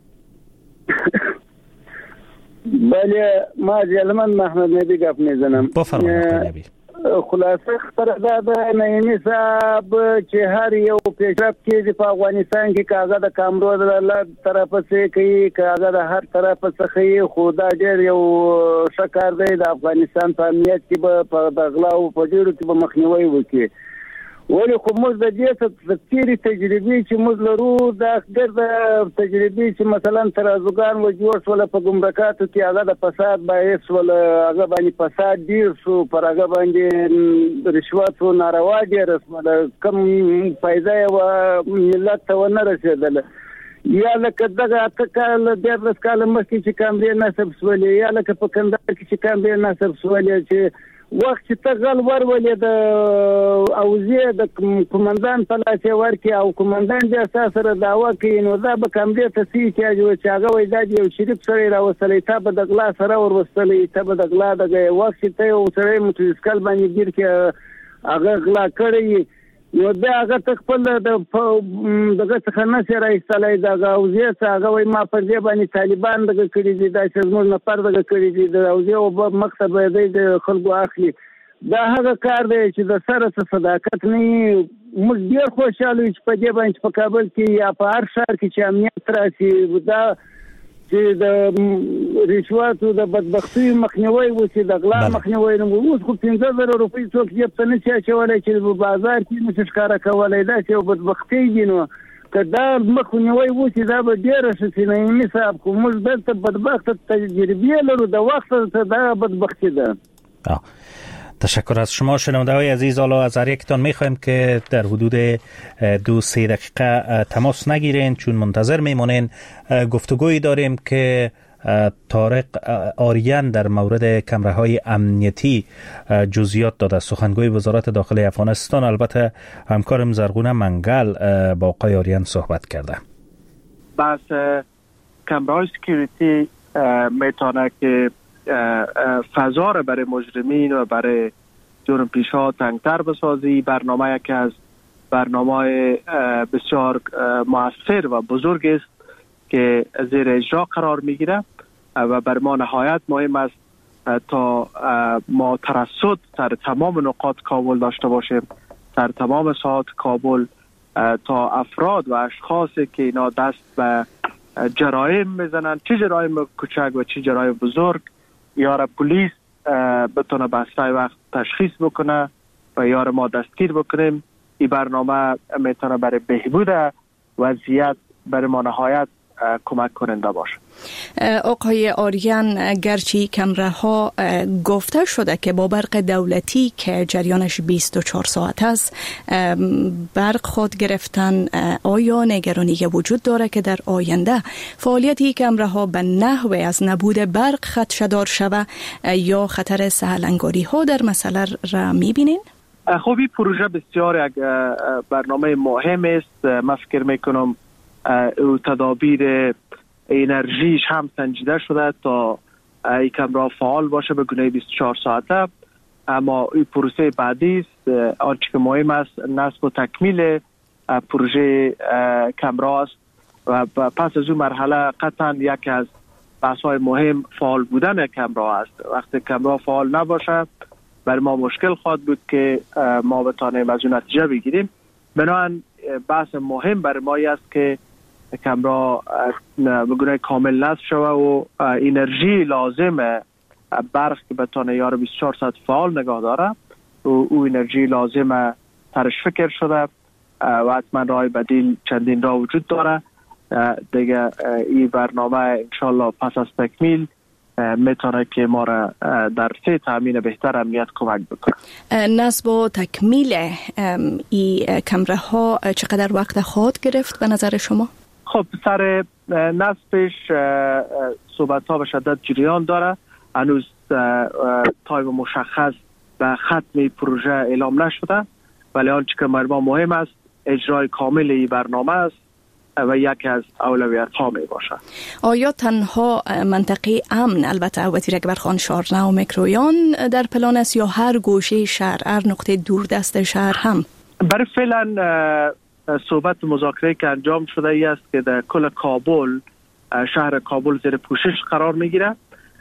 M: بله، ما از یلمن محمد نبی گپ میزنم.
C: بفرمایید نبی.
M: خلاصه خبردار نعیمی صاحب چې هر یو پیشرفت کېږي په افغانستان کې کاغه د کامرو د طرفه څخه کوي، کاغه د هر طرفه څخه خو دا ډېر یو ښه کار دی. د افغانستان په امنیت کې به په غلا او په ډېرو کې به مخنیوي وکړي. ولی خو موږ د دې تفسیری تجربې چې موږ لرو د ګرد تجربې چې مثلا ترازوګان و جوړ شول په ګمرکاتو کې هغه د فساد باعث ول، هغه باندې فساد ډیر شو، پر هغه باندې رشوت او ناروا ډیر رسمه کم فایده و ملت ته ونه رسیدل. یا لکه دغه اتکال د رسکاله مخکې چې کامرې نصب شولې، یا لکه په کندهار کې چې کامرې نصب شولې چې وخت چې ته غل ورولې د اوزې د کمانډان په لاس ورکې او کمانډان د اساس سره دعوا کوي، نو دا به کامرې ته سي چې هغه وایي دا یو شریف سره راوستلی، تا به د غلا سره وروستلی، ته به د غلا دغه وخت چې ته یو سړی موټرسایکل باندې ګیر کې هغه غلا کړی، نو دا هغه خپل دغه څخه نشي راایستلی. دغه اوزې څخه هغه وایي ما پر دې باندې طالبان دغه کړي دي، دا چې زموږ نفر دغه کړي دي، د اوزې او مقصد به د خلکو اخلي. دا هغه کار دی چې د سره صداقت نه وي. موږ ډېر خوشحاله یو چې په دې باندې په کابل کې یا په هر ښار کې چې امنیت راشي، دا چې د رشوت او د بدبختۍ مخنیوی وشي، د غلا مخنیوی نه وي. اوس خو 15,000 روپۍ څوک جیب ته نشي اچولی چې په بازار کې نشي ښکاره کولی، دا چې یو بدبختۍ دي. نو که دا مخنیوی وشي دا به ډېره ښه شي. نعیمي صاحب خو موږ دلته بدبخته تجربې لرو، د وخت دا بدبختي ده.
C: تشکر از شما شنونده های عزیز. حالا از هر یکتان میخوایم که در حدود 2-3 دقیقه تماس نگیرین چون منتظر میمونین. گفتگویی داریم که طارق آریان در مورد کمره های امنیتی جزئیات داده، سخنگوی وزارت داخلی افغانستان. البته همکارم زرغونه منگل با آقای آریان صحبت کرده.
N: بس کمره های سکیوریتی میتونه که فضا را برای مجرمین و برای جرم پیشا تنگتر بسازی. برنامه یکی از برنامه بسیار مؤثر و بزرگ است که زیر اجرا قرار میگیره و بر ما نهایت مهم است تا ما ترصد سر تمام نقاط کابل داشته باشیم، سر تمام ساحات کابل، تا افراد و اشخاصی که اینا دست به جرایم میزنن، چه جرایم کوچک و چه جرایم بزرگ، یار پلیس بتونه به اسرع وقت تشخیص بکنه و یار ما دستگیر بکنیم. این برنامه میتونه برای بهبود وضعیت برای ما نهایت کمک کننده باشه.
G: آقای آریان، گرچه کمره ها گفته شده که با برق دولتی که جریانش 24 ساعت است برق خود گرفتن، آیا نگرانی وجود داره که در آینده فعالیتی کمره ها به نحو از نبود برق خدشه‌دار شود یا خطر سهلنگاری ها در مسئله را میبینین؟
N: خب این پروژه بسیار یک برنامه مهم است. من فکر میکنم تدابیر انرژیش هم سنجیده شده تا این کمره فعال باشه به گونه 24 ساعته. اما این پروسه بعدی است. آنچه که مهم است نصب و تکمیل پروژه کمره است و پس از اون مرحله قطعا یکی از بحث‌های مهم فعال بودن کمره است. وقتی کمره فعال نباشه برای ما مشکل خواهد بود که ما بتانیم از اون نتیجه بگیریم. بنابراین بحث مهم برای ما است که کمره به گونه کامل نصب شود و انرژی لازم برق که بتانه یار 24 ساعت فعال نگاه داره او انرژی لازم ترش فکر شده و حتما راه بدیل چندین راه وجود داره. دیگه این برنامه انشالله پس از تکمیل میتونه که ما را در سه تامین بهتر امنیت کمک بکنه.
G: نصب و تکمیل این کمره ها چقدر وقت خواهد گرفت به نظر شما؟
N: خب سر نصبش صحبت ها به شدت جریان داره. هنوز تایم مشخص به ختم پروژه اعلام نشده، ولی آنچه که برای مهم است اجرای کامل این برنامه است و یکی از اولویت ها می باشه.
G: آیا تنها منطقه امن، البته وزیر اکبر خان شارنه و میکرویان در پلان است یا هر گوشه شهر، هر نقطه دوردست شهر هم؟
N: برای فعلا صحبت مذاکره که انجام شده ای است که در کل کابل، شهر کابل زیر پوشش قرار میگیره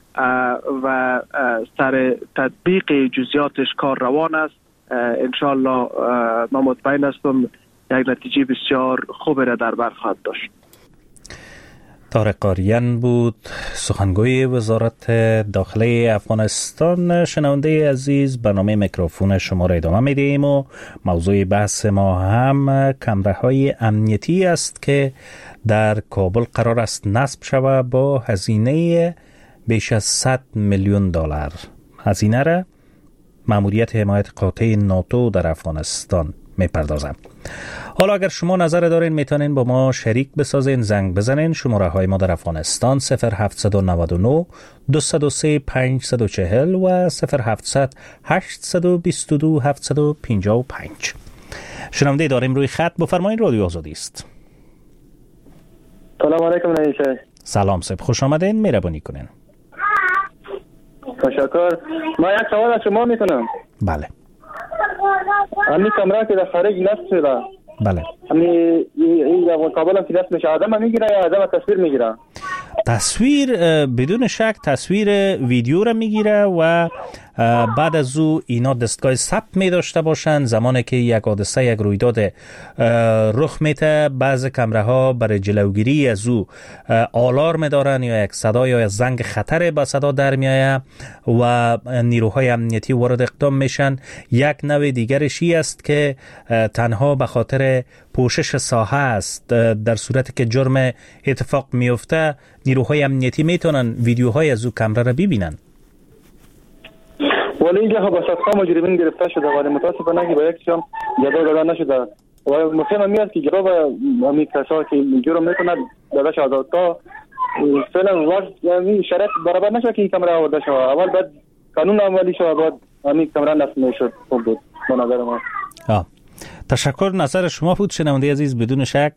N: و سر تطبیق جزئیاتش کار روان است. انشالله من مطمئن هستم یک نتیجه بسیار خوبی را در بر خواهد داشت.
C: طارق آریان بود، سخنگوی وزارت داخله افغانستان. شنونده عزیز، برنامه میکروفون شما را ادامه میدیم و موضوع بحث ما هم کمره های امنیتی است که در کابل قرار است نصب شود با هزینه بیش از 100 میلیون دلار. هزینه را ماموریت حمایت قاطع ناتو در افغانستان میپردازم. حالا اگر شما نظر دارین میتونین با ما شریک بسازین، زنگ بزنین. شماره های ما در افغانستان 0799 203 540 و 0700 822 755. شنونده داریم روی خط، بفرمایین. رادیو آزادی است.
O: سلام علیکم نویشه.
C: سلام صاحب، خوش آمدین، مهربانی کنین.
O: تشکر. ما یک سوال از شما میکنم.
C: بله.
O: همین کامرا که در خارج نصب شده،
C: بله،
O: همین این کابل هم که نصب میشه آدم میگیره یا آدم تصویر میگیره؟
C: تصویر بدون شک تصویر ویدیو را میگیره و بعد از او اینا دستگاه ثبت می داشته باشند. زمانی که یک حادثه، یک رویداد رخ میده، بعض کمره ها برای جلوگیری از او آلارم دارن یا یک صدا یا زنگ خطر به صدا در میآید و نیروهای امنیتی وارد اقدام میشن. یک نوع دیگرشی است که تنها به خاطر پوشش ساحه است. در صورتی که جرم اتفاق میفته نیروهای امنیتی میتونن ویدیوهای از او کمره را ببینن.
O: ولی اینجا خب صدها مجرمین گرفته شده ولی متاسفانه که با یکشان جزا داده نشده و مفهوم میاد که جواب همین کسایی که جرم میکنند داده شده تا فعلا وقت یعنی شرط برابر نشه که این کامرا آورده شده. اول بعد قانون عملی شد، بعد همین کامرا نصب میشد. خوب بود به نظر ما.
C: تشکر. نظر شما بود شنونده عزیز. بدون شک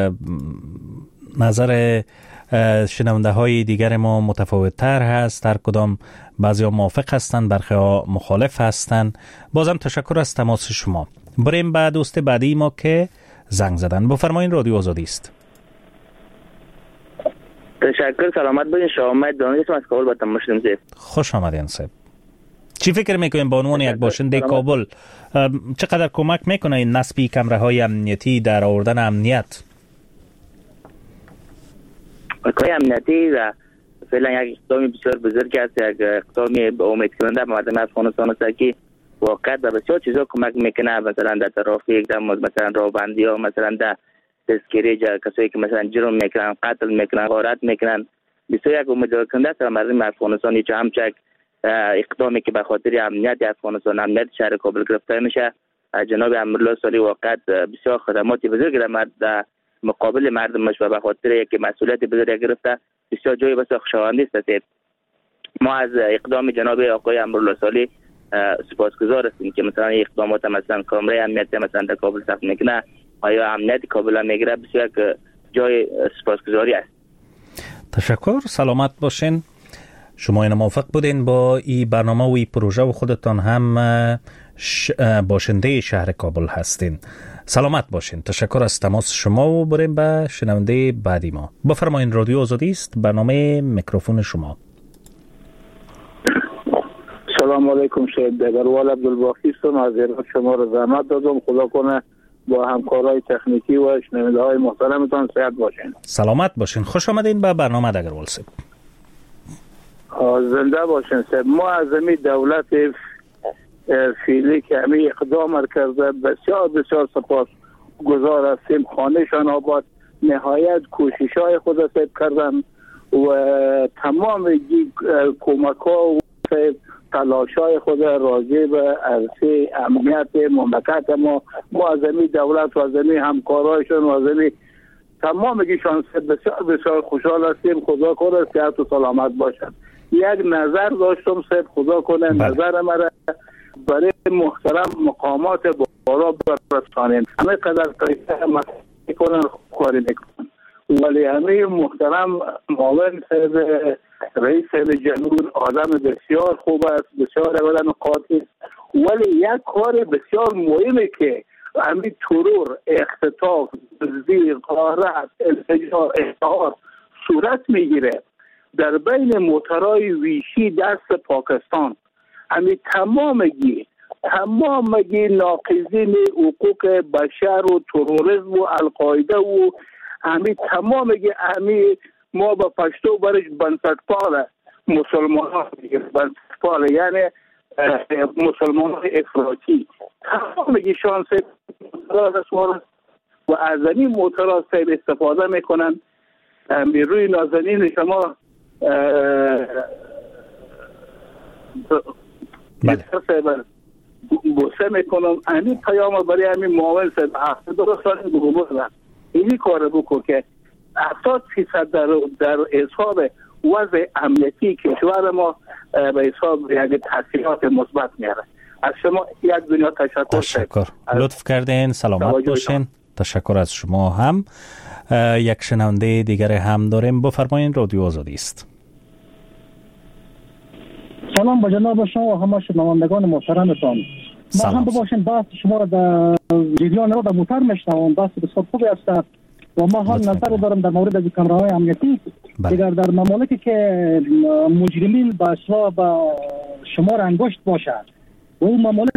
C: نظر شنونده های دیگر ما متفاوت تر هست. هر کدام بعضی ها موافق هستند، برخی ها مخالف هستند. بازم تشکر از تماس شما. بریم بعد دوست بعدی ما که زنگ زدن. بفرمایین، رادیو آزادی است.
P: تشکر، سلامت باشین. شامت دانش از کابل با تماشا زید.
C: خوش آمدین صاحب. چی فکر میکنین به عنوان یک باشنده کابل چقدر کمک میکنه این نصب کمره‌های امنیتی در آوردن امنیت؟
P: کمره‌های امنیتی و فعلا یک اقدام بسیار بزرگ است، یک اقدام امیدکننده به مردم افغانستان است که واقعا به بسیار چیزا کمک میکنه، مثلا در ترافیک، در مثلا راهبندی ها، مثلا در تذکیره کسایی که مثلا جرم میکنن، قتل میکنن، غارت میکنن. بسیار یک امیدکننده است مردم افغانستان. چه همچک اقدامی که به خاطر امنیت افغانستان، امنیت شهر کابل گرفته میشه، جناب امرالله صالح واقعا بسیار خدمات بزرگی در مقابل مردمش و به خاطر یک مسئولیت بزرگ گرفته بسیار جای بسیار خوشایندی است. ما از اقدام جناب آقای امرالله صالح سپاسگزار هستیم که مثلا اقدامات مثلا کامره امنیت مثلا در کابل ثبت میکنه، آیا امنیت کابل میگیره، بسیار جای سپاسگزاری است.
C: تشکر، سلامت باشین. شما این موافق بودین با این برنامه و این پروژه و خودتان هم باشنده شهر کابل هستین. سلامت باشین. تشکر از تماس شما و بریم به شنونده بعدی ما. بفرمایین، رادیو آزادی است، برنامه میکروفون شما.
M: سلام علیکم. شهید دگروال عبدالباقی هستم. از ایران شما رو زحمت دادم. خدا کنه با همکارای تکنیکی و شنونده های محترمتان صحت باشین.
C: سلامت باشین. خوش آمدین به برنامه دگروال صاحب.
M: زنده باشین صاحب. ما از این دولت فعلی که همین اقدام کرده بسیار بسیار سپاس گزار هستیم. خانهشان آباد، نهایت کوشش های خود صاحب کردن و تمام کمک ها و تلاش های خود راجع به عرصه امنیت مملکت ما از این دولت و از این همکارایشان و از این تمام گیشان بسیار بسیار خوشحال هستیم. خدا کنه صحت و سلامت باشد. یک نظر داشتم صاحب، خدا کنه نظر مرا برای محترم مقامات بالا برسانیم. همه قدر قیمت میکنن کاری میکنن، ولی همه محترم معاون صاحب رئیس جمهور آدم بسیار خوب است، بسیار اولا قاطع، ولی یک کار بسیار مهمه که همین ترور، اختطاف، دزدی، غارت، انفجار، احتحار صورت میگیره در بین موترهای ویشی دست پاکستان. همین تمامگی ناقضین حقوق بشر و تروریسم و القاعده و همین تمامگی همین ما با پشتو برش بنسٹپال مسلمان ها بنسٹپال یعنی مسلمان های افراطی تمامگی شانس و از این موترها استفاده میکنن. روی نازنین شما بوسه میکنم. همین پیام برای همین معاون صاحب 72 سال گروه اینی کار بکن که 70% در حساب وضع امنیتی کشور ما به حساب یک تحصیلات مثبت میاره. از شما یک دنیا تشکر.
C: لطف کردین. سلامت باشین. تشکر از شما هم. یک شنونده دیگر هم داریم. بفرمایین، رادیو آزادی است.
Q: سلام با جناب شما و همه شنوندگان محترمتان. ما هم باشین بحث شما را در جریان رو در موتر میشنوم. بحث بسیار خوبی است و ما هم نظر دارم در مورد از کامراهای امنیتی. اگر در ممالکی که مجرمین با اصلاح با شمار انگشت باشد و اون ممالک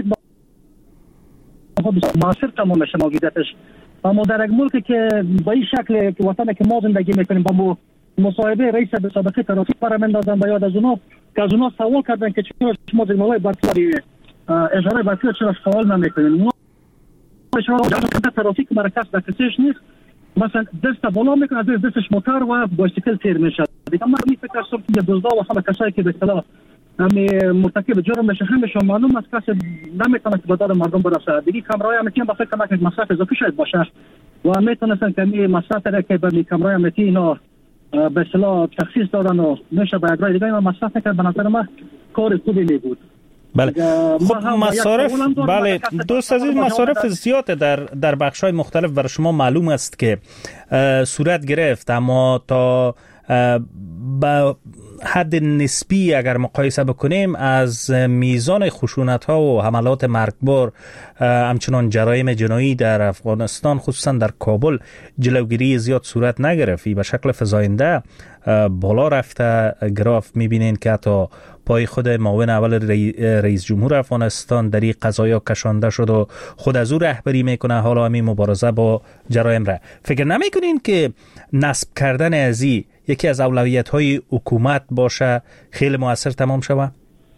Q: معاصر تمام میشه موجودیتش، اما در یک ملکی که با این شکل که وطنی که ما زندگی میکنیم با مصاحبه رئیس سابقه ترافیک برای مندازن به یاد از اونا که از اونا سوال کردن که چرا شما زنگولای برطوری اجاره برطوری چرا سوال نمیکنین. اونا شما ترافیک مرکز در کسیش نیست، مثلا دست بالا میکنه، دستش موتر و بایسیکل تیر میشه. دیگه من این فکر هستم که دزدا و همه کسایی که به اصطلاح مرتکب جرم میشه همشون معلوم است کسی نمیتونه که به داد مردم برسه. دیگه کامرای امنیتی هم با فکر کنم که مصرف اضافی شاید باشه و میتونستن که می مصرف را که به کامرای امنیتی اینا به اصطلاح تخصیص دادن و میشه به اجرای دیگه اینا مصرف کرد. به نظر من کار خوبی میبود.
C: بله. خب مصارف، بله دوست عزیز، مصارف زیاد در بخش‌های مختلف برای شما معلوم است که صورت گرفت، اما تا حد نسبی اگر مقایسه بکنیم از میزان خشونت ها و حملات مرگبار، همچنان جرایم جنایی در افغانستان خصوصا در کابل جلوگیری زیاد صورت نگرفت. به شکل فزاینده بالا رفته. گراف میبینین که حتی پای خود معاون اول رئیس جمهور افغانستان در این قضایا کشانده شد و خود از او رهبری میکنه حالا همین مبارزه با جرایم را. فکر نمیکنین که نصب کردن از این یکی از اولویت های حکومت باشه، خیلی مؤثر تمام شود؟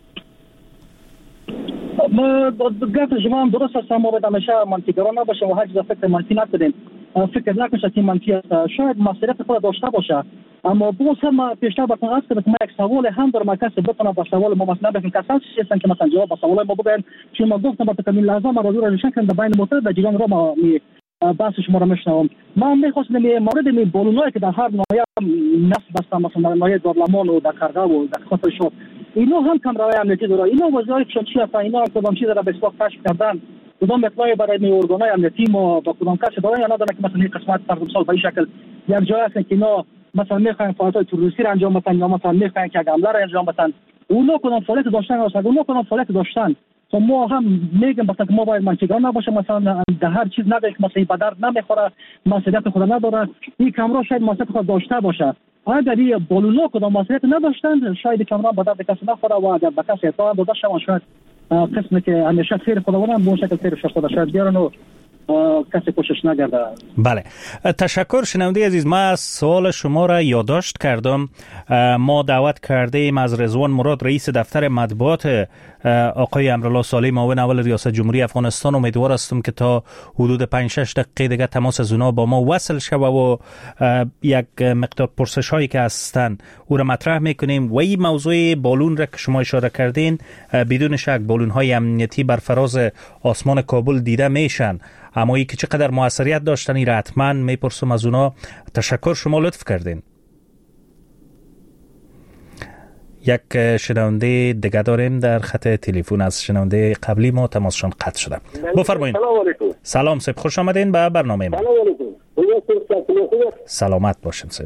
Q: گفت شما هم درست است، ما باید همیشه منطقه‌گرا نباشیم و هر چیز فکر منطقی نکنیم. فکر نکنیم که منطقی است، شاید مسئولیت خود داشته باشه، اما باز هم پیشتر براتون عرض کردم که ما یک سوال هم دارم، کسی بتونه با سوال ما مثلا بگیم کسان چی هستن که مثلا جواب با سوال ما بدن. چون ما گفتم با تکمیل لازم راجع روشن کردن بین معترض و جریان رو ما بحث شما را میشنوم. من میخواستم مورد بالونایی که در هر ناحیه نصب هستن، مثلا در ناحیه دارالمان و در کرده و در خاطر شد، اینا هم کمرای امنیتی داره. اینا وظایفشون چی هستن؟ اینا کدام چیز را به اصلاح کشف کردن؟ کدام اطلاعی برای ارگان‌های امنیتی ما با کدام کسی دارن یا ندارن که مثلا این قسمت فرض مثال به این شکل یک جای هستن که اینا مثلا میخواین فعالیت‌های تروریستی را انجام بدن یا مثلا میخواین که حمله را انجام بدن، اونا کدام فعالیت داشتن یا اونا کدام فعالیت داشتن؟ تو ما هم میگم مثلا که ما باید منطقی نباشه، مثلا در هر چیز نباشه که مثلا به درد نمیخوره، مسئولیت خود نداره. این کامرا شاید مسئولیت خود داشته باشه، اگر این بالونا کدام مسئولیت نداشتن شاید کامرا به درد کسی نخوره و اگر به کسی اطلاع داده شود شاید قسمی که همیشه خیر خداوند به شکل خیر خود شاید بیارن و کسی کوشش نگرده.
C: بله، تشکر شنونده عزیز. ما سوال شما را یادداشت کردم. ما دعوت کرده ایم از رضوان مراد رئیس دفتر مطبوعات آقای امرالله صالح معاون اول ریاست جمهوری افغانستان. امیدوار هستم که تا حدود 5-6 دقیقه دیگه تماس از اونا با ما وصل شود و یک مقدار پرسش هایی که هستن او را مطرح میکنیم. و این موضوع بالون را که شما اشاره کردین، بدون شک بالون های امنیتی بر فراز آسمان کابل دیده میشن، اما ای که چقدر موثریت داشتن این را حتما میپرسم از اونا. تشکر، شما لطف کردین. یک شنونده دیگه داریم در خط تلفن. از شنونده قبلی ما تماسشان قطع شده. بفرمایید.
R: سلام علیکم.
C: سلام صاحب، خوش آمدین به برنامه ما.
R: سلام علیکم.
C: سلامت باشین صاحب.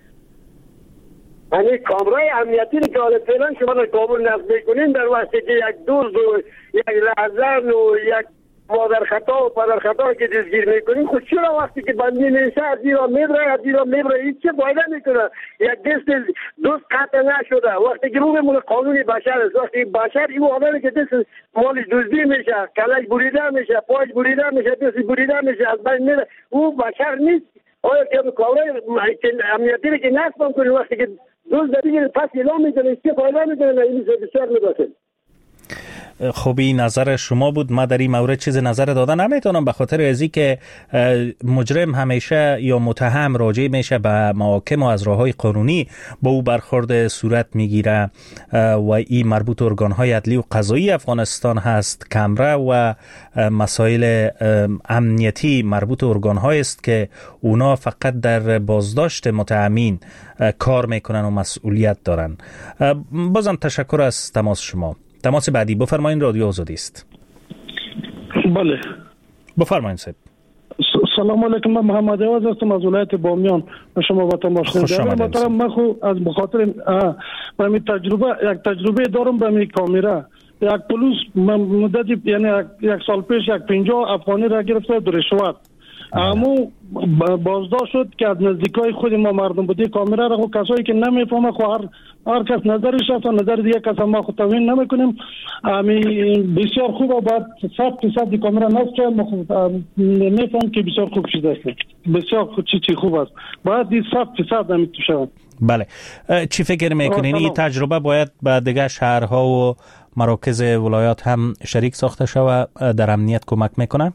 R: یعنی کامرای امنیتی که حالا فعلا شما در کابل نصب میکنین، در وقتی که یک دزد و یک لعزن و یک مادر خطا و پدر خطا که دستگیر میکنین، خود چرا وقتی که بندی میشه از ایران میبره هیچ چه فایده میکنه؟ یک دوست قطع نشده. وقتی که روی قانون بشر است، وقتی بشر این آدمی که دست مال دزدی میشه، کلش بریده میشه، پاش بریده میشه، دست بریده میشه، از بین میره، او بشر نیست. آیا که کامرای امنیتی که نصب میکنین وقتی که دزد دیگه پس اعلام میکنه چه فایده میکنه؟ این بسیار میباشه.
C: خب این نظر شما بود. ما در این مورد چیز نظر داده نمیتونم، به خاطر ازی که مجرم همیشه یا متهم راجع میشه به محاکم و از راههای قانونی با او برخورد صورت میگیره و این مربوط ارگانهای عدلی و قضایی افغانستان هست. کمره و مسائل امنیتی مربوط ارگانهای است که اونا فقط در بازداشت متهمین کار میکنن و مسئولیت دارن. بازم تشکر از تماس شما. تماس بعدی بفرمایید. رادیو آزادی است.
S: بله
C: بفرمایید صاحب.
S: سلام علیکم. من محمد عوض هستم از ولایت بامیان. شما با تماس نمیدونم. من خو از بخاطر من یک تجربه دارم به می کامera. یک پلیس مدتی یعنی یک سال پیش 50 افغانی را گرفته در رشوت. اما بازداشت شد که از نزدیکای خود ما مردم بودی کامera را کسایی که نمیفهمه خو هر کس نظرش است، نظر دیگه کس ما خود توهین نمیکنیم. بسیار خوب و بعد 100% کامera نصب کرد. میفهم که بسیار خوب شده است، بسیار چی خوب است. باید 100% همین تو شود.
C: بله، چی فکر میکنین این تجربه باید به دیگه شهرها و مراکز ولایات هم شریک ساخته شود؟ در امنیت کمک میکنه؟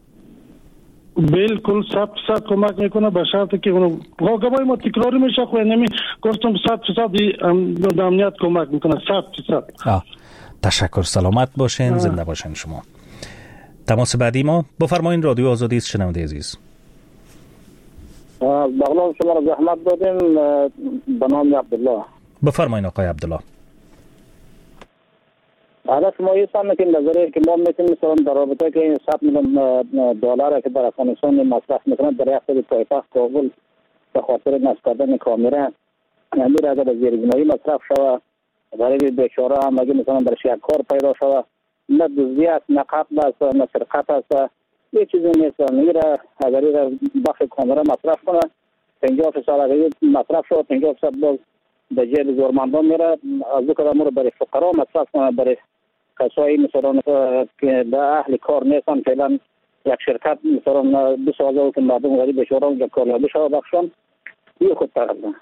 S: بالکل 100% کمک میکنه، به شرطی که اون واقعا ما تکراری میشه. خو نمی گفتم 100% در امنیت کمک میکنه. 100%.
C: تشکر. سلامت باشین. زنده باشین شما. تماس بعدی ما بفرمایید. رادیو آزادی است. شنونده عزیز،
J: بغلان شما را زحمت دادیم. به نام عبدالله.
C: بفرمایید آقای عبدالله.
J: هدف ما این است که نظریه که ما میتونیم مثلا در رابطه که این 100 میلیون دلار که در افغانستان مصرف میکنند در یک پایتخت کابل به خاطر نصب کردن کامera امیر اگر زیربنایی مصرف شود برای بیچاره هم اگه مثلا در شهر کار پیدا شود، نه دزدی است، نه قتل است، نه سرقت است، یه چیزی نیست. میره اگر بخش کامرا مصرف کنه 50% اگر مصرف شد 50% باز به جیب زورمندان میره. از دو کدام رو برای فقرا مصرف کنه، برای کسایی مثلا که به اهل کار نیستن فعلا یک شرکت مثلا بسازه و که مردم غریب بیچاره اونجا کاریابی شود بخشن، یه خود طرف ده.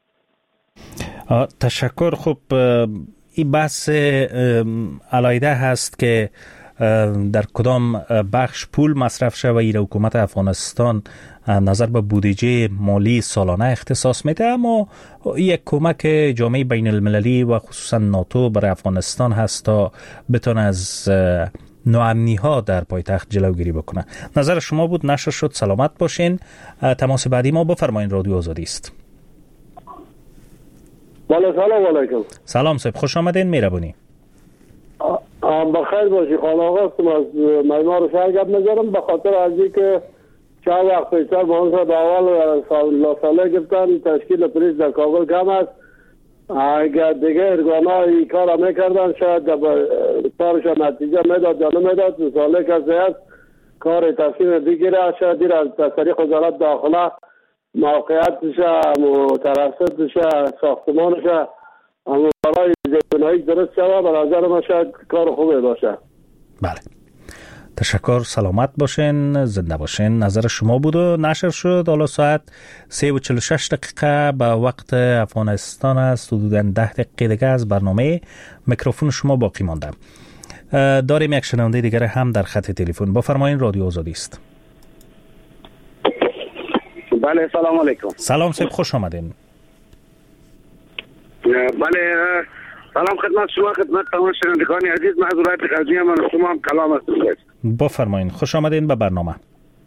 C: تشکر. خب این بحث علایده هست که در کدام بخش پول مصرف شده و این حکومت افغانستان نظر به بودجه مالی سالانه اختصاص میده، اما یک کمک جامعه بین المللی و خصوصا ناتو برای افغانستان هست تا بتونه از ناامنی ها در پایتخت جلوگیری بکنه. نظر شما بود، نشر شد. سلامت باشین. تماس بعدی ما بفرمایین. رادیو آزادی است.
R: سلام علیکم.
C: سلام صاحب، خوش آمدین. مهربانی.
R: بخیر باشی. خانه آقا هستم از میمار شهر گپ می‌زنم به خاطر از اینکه چند وقت پیش ما اون اول ساله گفتن تشکیل پلیس در کابل کم است. اگر دیگه ارگان‌ها این کار میکردن شاید کارش نتیجه میداد یا نمیداد. ساله کسی هست کار تصمیم بگیره، شاید دیر از طریق وزارت داخله موقعیتش مترصدش ساختمانش اما برای زیبایی درست شده. به نظر من شاید کار خوبه باشه.
C: بله، تشکر. سلامت باشین، زنده باشین. نظر شما بود و نشر شد. حالا ساعت 3:46 دقیقه به وقت افغانستان است. حدوداً 10 دقیقه دیگه از برنامه میکروفون شما باقی مانده. داریم یک شنونده دیگر هم در خط تلفن. بفرمایین. رادیو آزادی است.
R: بله سلام علیکم.
C: سلام صاحب، خوش آمدین.
R: بله سلام خدمت شما، خدمت تمام شنوندگان عزیز. معذرت قضیه من شما هم کلام هستم.
C: بفرمایین. خوش آمدین به برنامه.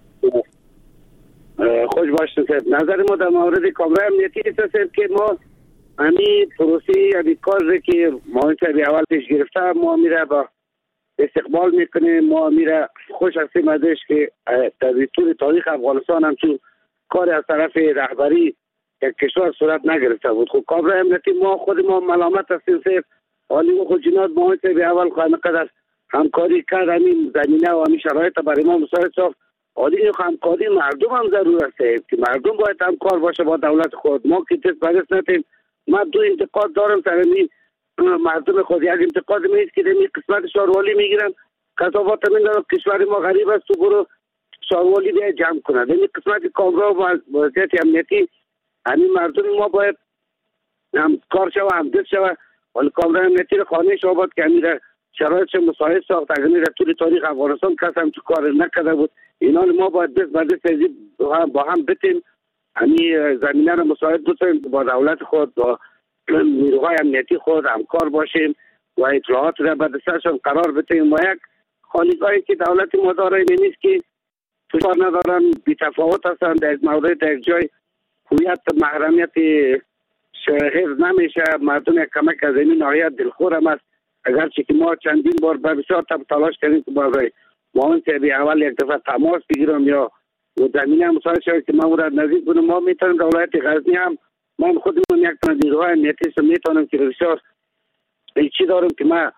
R: خوش باشید. نظر ما در مورد کامرای امنیتی است که ما همین پروسه همین کاری که ما اول پیش گرفته ما میره با استقبال میکنیم، ما میره خوش هستیم ازش که در طول تاریخ افغانستان هم چون کار از طرف رهبری کشور صورت نگرفته بود. خب کامرای امنیتی ما خود ما ملامت هستیم صرف حالی خود جنات ما به اول قدر همکاری کرد، همین زمینه و همین شرایط برای ما مساعد ساخت. حالی همکاری مردم هم ضرور است که مردم باید همکار باشه با دولت خود. ما که دست برس نتیم. من دو انتقاد دارم سر این مردم خود. یک انتقاد میست که دمی قسمت شاروالی میگیرن کسافات میدن کشور ما غریب است تو برو شاروالی بیا جمع کنه. دمی قسمت کامرا و وضعیت امنیتی همین مردم ما باید هم کار شوه هم دست شوه. ولی کامرای امنیتی رو خانه شعبات که همیره شرایطش مساعد ساخت. اگر میره طول تاریخ افغانستان کس هم تو کار نکرده بود. اینا ما باید دست به دست با هم بتیم همین زمینه رو مساعد بتیم با دولت خود با نیروهای امنیتی خود همکار باشیم و اطلاعات رو به دستشون قرار بتیم. و یک خانگاهی که دولت ما داره نیست که فشار ندارن، بی تفاوت هستن در یک مورد در یک جای هویت محرمیت حفظ نمیشه. مردم یک کمک از این ناحیه دلخور هم است. اگرچه که ما چندین بار بسیار تلاش کردیم که برای معاون طبی اول یک دفعه تماس بگیرم یا زمینه مساعد شد که ما را نزدیک کنم. ما میتونیم ولایت غزنی هم من خودم یک تن نیروهای امنیتی میتونم که بسیار چی دارم که ما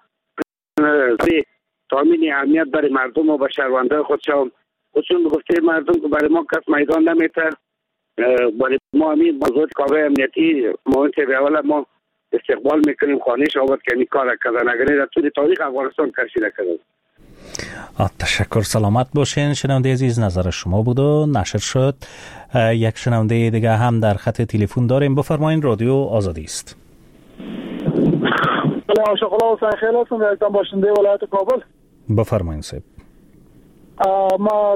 R: تامین امنیت برای مردم و به شهرونده خود شوم. خودشون گفته مردم که برای ما کس میدان نمیتر. برای ما همین موضوعات کامرای امنیتی معاون طبی اول ما استقبال میکنیم خانه شعبات که این کار کردن. اگر در طول تاریخ افغانستان کسی نکردن.
C: تشکر. سلامت باشین. شنونده عزیز، نظر شما بود و نشر شد. یک شنونده دیگه هم در خط تلفن داریم. بفرمایین. رادیو آزادی است.
S: بله عاشق الله حسین خیل هستم، یکم باشنده ولایت کابل.
C: بفرمایین صاحب.
S: ما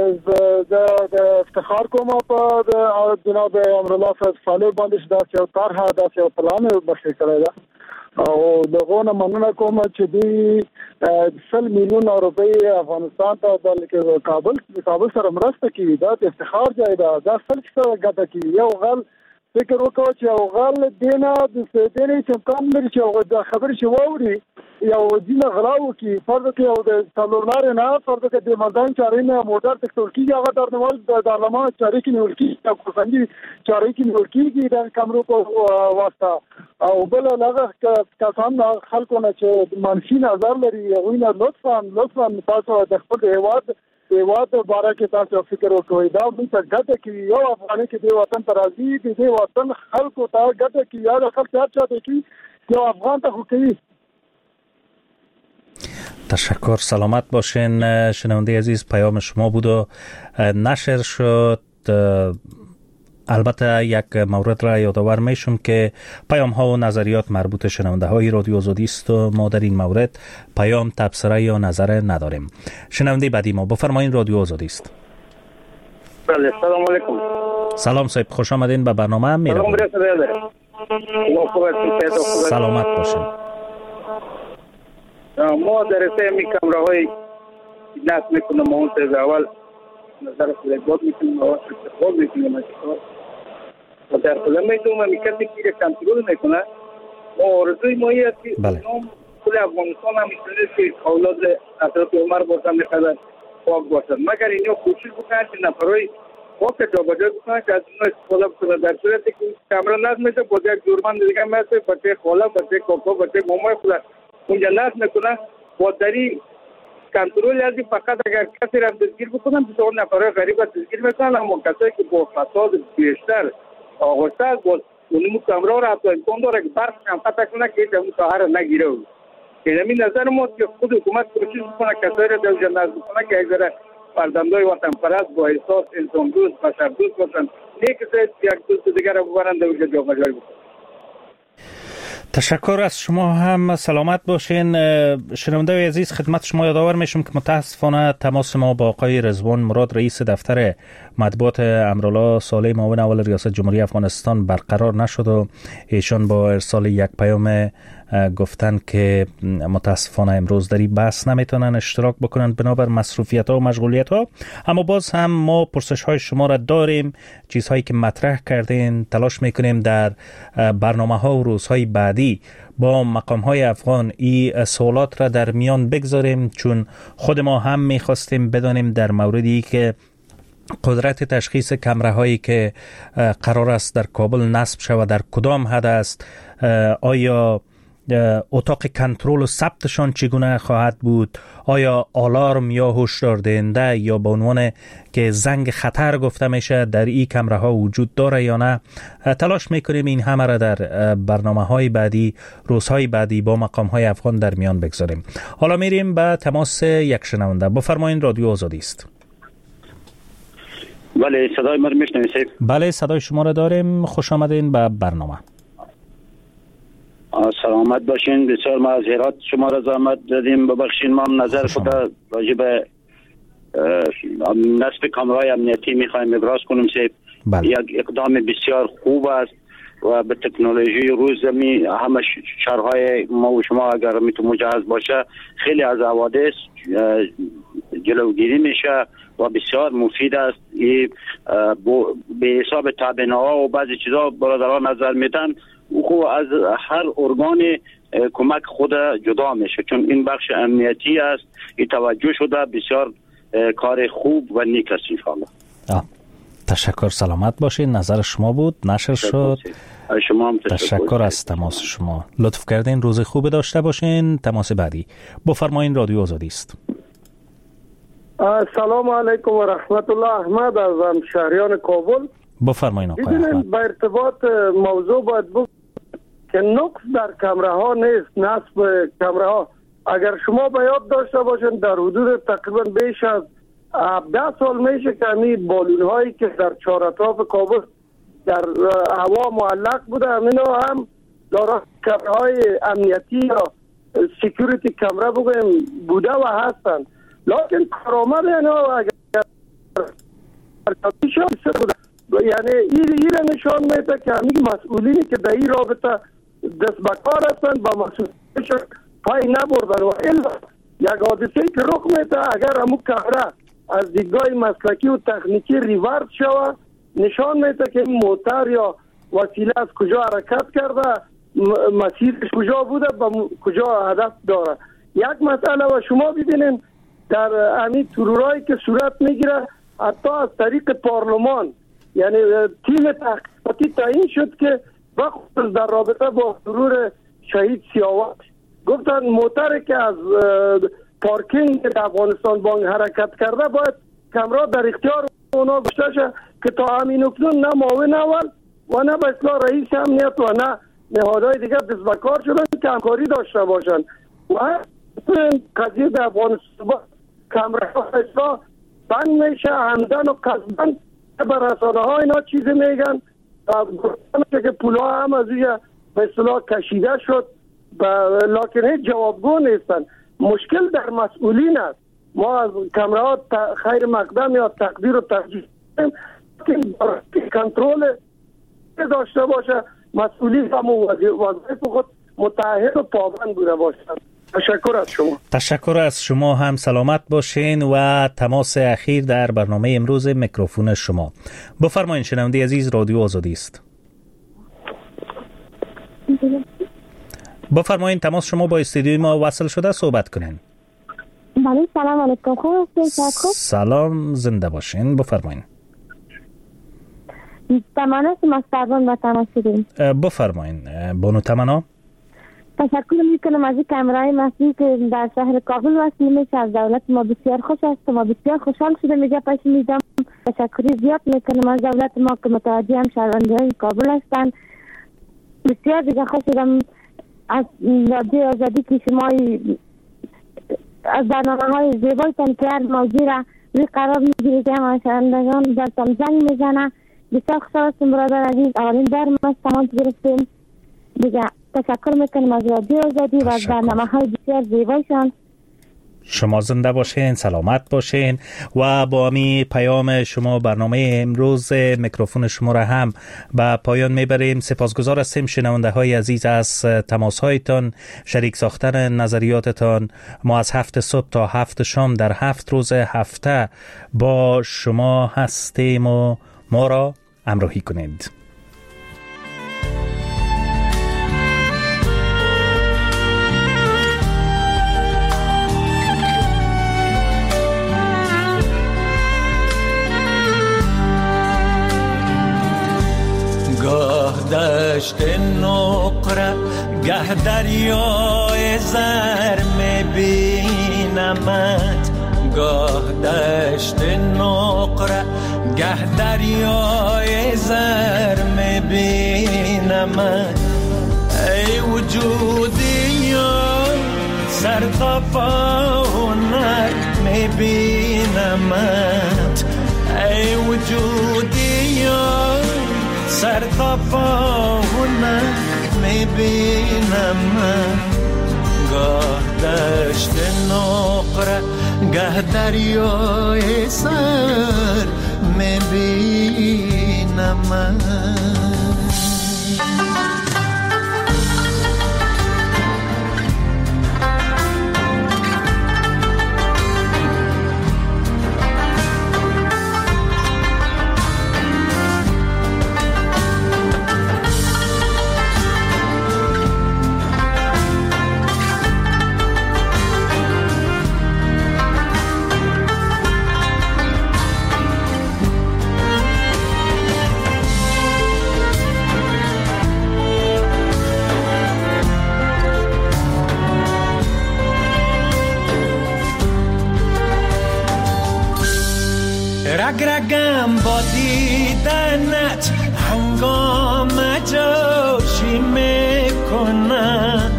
S: افتخار کوم په جناب امرالله صالح باندې داسې یو طرحه داسې یو پلان مخکې کړی ده او دغه نه مننه کوم چې دوی 100 میلیون روپۍ افغانستان ته د کابل سره مرسته کوي. دا افتخار ځای ده. دا 100% ګټه کوي. یو غل
T: فکر وکړو چې او غل دینه د دینه چې کم لري چې او د خبر شي ووري یو دینه غلاو کی فرض کې او د سالونار نه فرض کې د مردان چارینه موټر تکتورکی هغه در نوال د دارلمان چاري کې نیول کی او کوفندي چاري کې نیول کی د کمرو په واسطه او بل هغه کسان خلکو نه چې منفي نظر لري غوینه لطفا تاسو د خپل هیواد باره کې تاسو فکر وکړئ دا موږ ته ګټه کوي یو افغاني کې د وطن پر راځي د وطن خلکو ته ګټه کوي یا د خلک هر چاته کوي یو افغان ته خو کوي.
C: تشکر، سلامت باشین. شنونده عزیز پیام شما بود و نشر شد. البته یک مورد را یادآور میشم که پیام ها و نظریات مربوط شنونده های رادیو آزادی است و ما در این مورد پیام، تبصره یا نظر نداریم. شنونده بعدی ما بفرمایید، رادیو آزادی است.
U: بله، سلام علیکم.
C: سلام صاحب، خوش آمدین به برنامه. میرم سلامت باشین.
U: ما در رسه می کمره های نصب میکنم اون از اول نظر خود میکنم و استفاده میکنم و در کلمه دوم کسی که کنترل میکنه و آرزوی مایی است که کل افغانستان هم میتونه که اولاد حضرت عمر باشن میخواد پاک باشن، مگر اینو کوشش بکنن که نفرهای پاک جابجا بکنن که از اونو استفاده بکنن. در صورتی که کامرا نصب میشه با یک جرمان دیگه مثل بچه خاله، بچه کاکا، بچه مامای خود اونجا نصب میکنن و دری کنترل ازی فقط اگر کسی را دستگیر بکنن بسیار نفرهای غریب را دستگیر میکنن، اما کسایی که با فساد بیشتر آغشته است باز اونمو کامرا را حتی امکان داره که برق هم قطع کنه که هیچ همون ساحه را نگیره. اینمی نظر ما که خود حکومت کوشش بکنه کسایی را در اونجا نصب بکنه که اگر فرزندای وطن پرست با احساس انسان دوست بشر دوست باشن، نه کسایی یک دوست دیگر را ببرن در اونجا جابجایی بکنن.
C: تشکر از شما هم، سلامت باشین. شنونده عزیز، خدمت شما یادآور میشم که متاسفانه تماس ما با آقای رضوان مراد رئیس دفتر مطبوعات امرالله صالح معاون اول ریاست جمهوری افغانستان برقرار نشد و ایشان با ارسال یک پیام گفتن که متاسفانه امروز در این بحث نمیتونن اشتراک بکنن بنابر مصروفیت ها و مشغولیت ها. اما باز هم ما پرسش های شما را داریم، چیزهایی که مطرح کردین تلاش میکنیم در برنامه ها و روزهای بعدی با مقام های افغان این سوالات را در میان بگذاریم، چون خود ما هم میخواستیم بدانیم در موردی که قدرت تشخیص کمره هایی که قرار است در کابل نصب شود در کدام حد است، آیا اتاق کنترل و ثبتشان چگونه خواهد بود، آیا آلارم یا هشدار دهنده یا به عنوان که زنگ خطر گفته میشه در این کمره ها وجود داره یا نه. تلاش میکنیم این همه را در برنامه های بعدی، روزهای بعدی با مقام های افغان در میان بگذاریم. حالا میریم به تماس یک شنونده. بفرمایید، رادیو آزادی است.
V: بله، صدای ما رو میشنوید؟
C: بله، صدای شما را داریم. خوش آمدین به برنامه.
V: سلامت باشین. بسیار معذرت شما را زحمت دادیم، ببخشید. ما نظر خود راجع به نصب کامرای امنیتی میخوایم ابراز کنیم. یک اقدام بسیار خوب است و به تکنولوژی روز زمین همه شهرهای ما و شما اگر میتونه مجهز باشه خیلی از حوادث جلوگیری میشه و بسیار مفید است. به حساب تابعینه‌ها و بعضی چیزا برادران نظر میدن او از هر ارگان کمک خود جدا میشه، چون این بخش امنیتی است. این توجه شده بسیار کار خوب و نیک است انشاءالله.
C: تشکر، سلامت باشید. نظر شما بود، نشر شد.
V: شما هم
C: تشکر از تماس شما. لطف کردین، روز خوب داشته باشین. تماس بعدی بفرمایید، رادیو آزادی است.
T: سلام علیکم و رحمت الله. احمد از شهریان کابل.
C: بفرمایید آقای احمد.
T: با ارتباط موضوع باید که نقص در کمره ها نیست، نصب کمره ها. اگر شما به یاد داشته باشین در حدود تقریبا بیش از 10 سال میشه که همین بالون هایی که در چهار اطراف کابل در هوا معلق بوده همینا هم دارای کمره های امنیتی یا سکیوریتی کمره بگویم بوده و هستند، لیکن کارآمد اینا اگر یعنی این نشان میده که همین مسئولینی که در این رابطه دست به کار هستند با مسئولیتشون پای نبردن و الا یک حادثه‌ای که رخ میده اگر همون کمره از دیدگاه مسلکی و تکنیکی ریورس شود نشان میده که این موتر یا وسیله از کجا حرکت کرده، مسیرش کجا بوده، به کجا هدف داره. یک مسئله و شما ببینید در همین ترورایی که صورت میگیره حتی از طریق پارلمان، یعنی تیم تحقیقاتی تعیین شد که بخصوص در رابطه با ترور شهید سیاوش گفتن موتری که از پارکینگ در افغانستان بانک حرکت کرده باید کامرا در اختیار اونا گذاشته شه که تا همین اکنون نه معاون اول و نه به اصلاح رئیس امنیت و نه نهادهای دیگر دست به کار شدن که همکاری داشته باشن و قضیه در افغانستان با کامرا اصلاح بند میشه همدن و قصدن به رسانه ها اینا چیزی میگن که پولا هم از اوی به اصلاح کشیده شد لکن هیچ جوابگو نیستن. مشکل در مسئولین است. ما از کامرا خیر مقدم یا تقدیر و ترجیح که کنترل داشته باشه، مسئولین هم وظایف خود متعهد و پابند بوده باشند. تشکر از شما.
C: تشکر از شما هم، سلامت باشین و تماس اخیر در برنامه امروز میکروفون شما. بفرمایید شنونده عزیز، رادیو آزادی است. بفرمایید تماس شما با استودیوی ما وصل شده، صحبت کنین.
E: بله سلام علیکم. خوب هستین؟
C: سلام، زنده باشین. بفرمایید.
E: تمنا مستربان با تماس شدیم.
C: بفرمایید بانو تمنا.
E: تشکر میکنم از این کامرای مصنوعی که در شهر کابل وصل میشه. از دولت ما بسیار خوش است و ما بسیار خوشحال شده میگه پیش میدم. تشکری زیاد میکنم از دولت ما که متوجه هم شهروندی های کابل هستند. بسیار دیگه خوش شدم از رادیو آزادی که شما از برنامه های زیبایتان که هر موضوع را روی قرار میگیرید که همه شنوندگان دستم زنگ میزنه. بسیار خوشحال هستیم برادر عزیز. اولین درم از تماس گرفتیم دیگه. تشکر میکنم از رادیو آزادی و از برنامه های بسیار زیبایشان.
C: شما زنده باشین، سلامت باشین و با امی پیام شما برنامه امروز میکروفون شما را هم به پایان میبریم. سپاسگزار هستیم شنونده های عزیز از تماس هایتان، شریک ساختن نظریاتتان. ما از 7 صبح تا 7 شام در 7 روز هفته با شما هستیم و ما را همراهی کنید.
A: گاه دشت نقره گه دریای زر میبینمت، گاه دشت نقره گه دریای زر میبینمت. ای وجودی یا سر تا پا هنر میبینمت، ای وجودی یا سر تا پاونه میبینم من. گاه دشت نقره گه دریای سر میبینم من. رگرگم با دیدنت هنگام جوشی میکنم،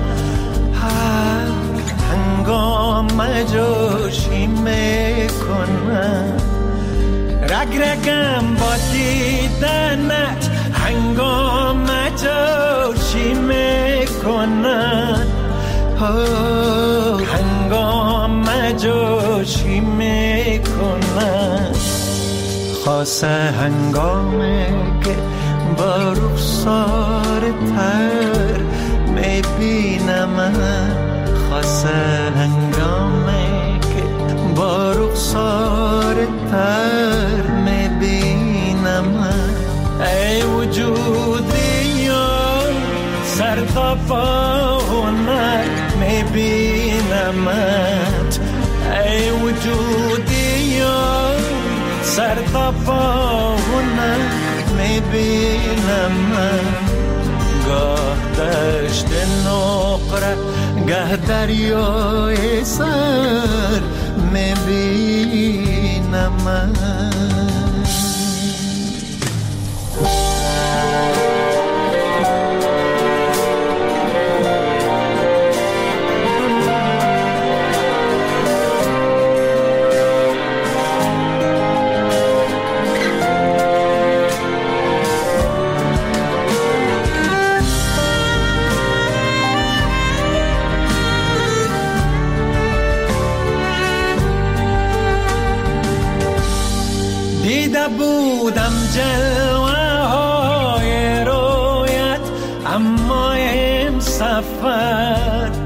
A: هنگام جوشی میکنم. رگرگم با دیدنت هنگام جوشی میکنم، هنگام جوشی میکنم. خاصه هنگامی که با رخسار تر میبینم، خاصه هنگامی که با رخسار تر میبینم. ای وجودی پاونک میبینمت ای وجودی یار سر تا پاونک میبینمت گاه دشت نقره گه دریای سر میبینمت دیده بودم جلوه های رویت اما این سفر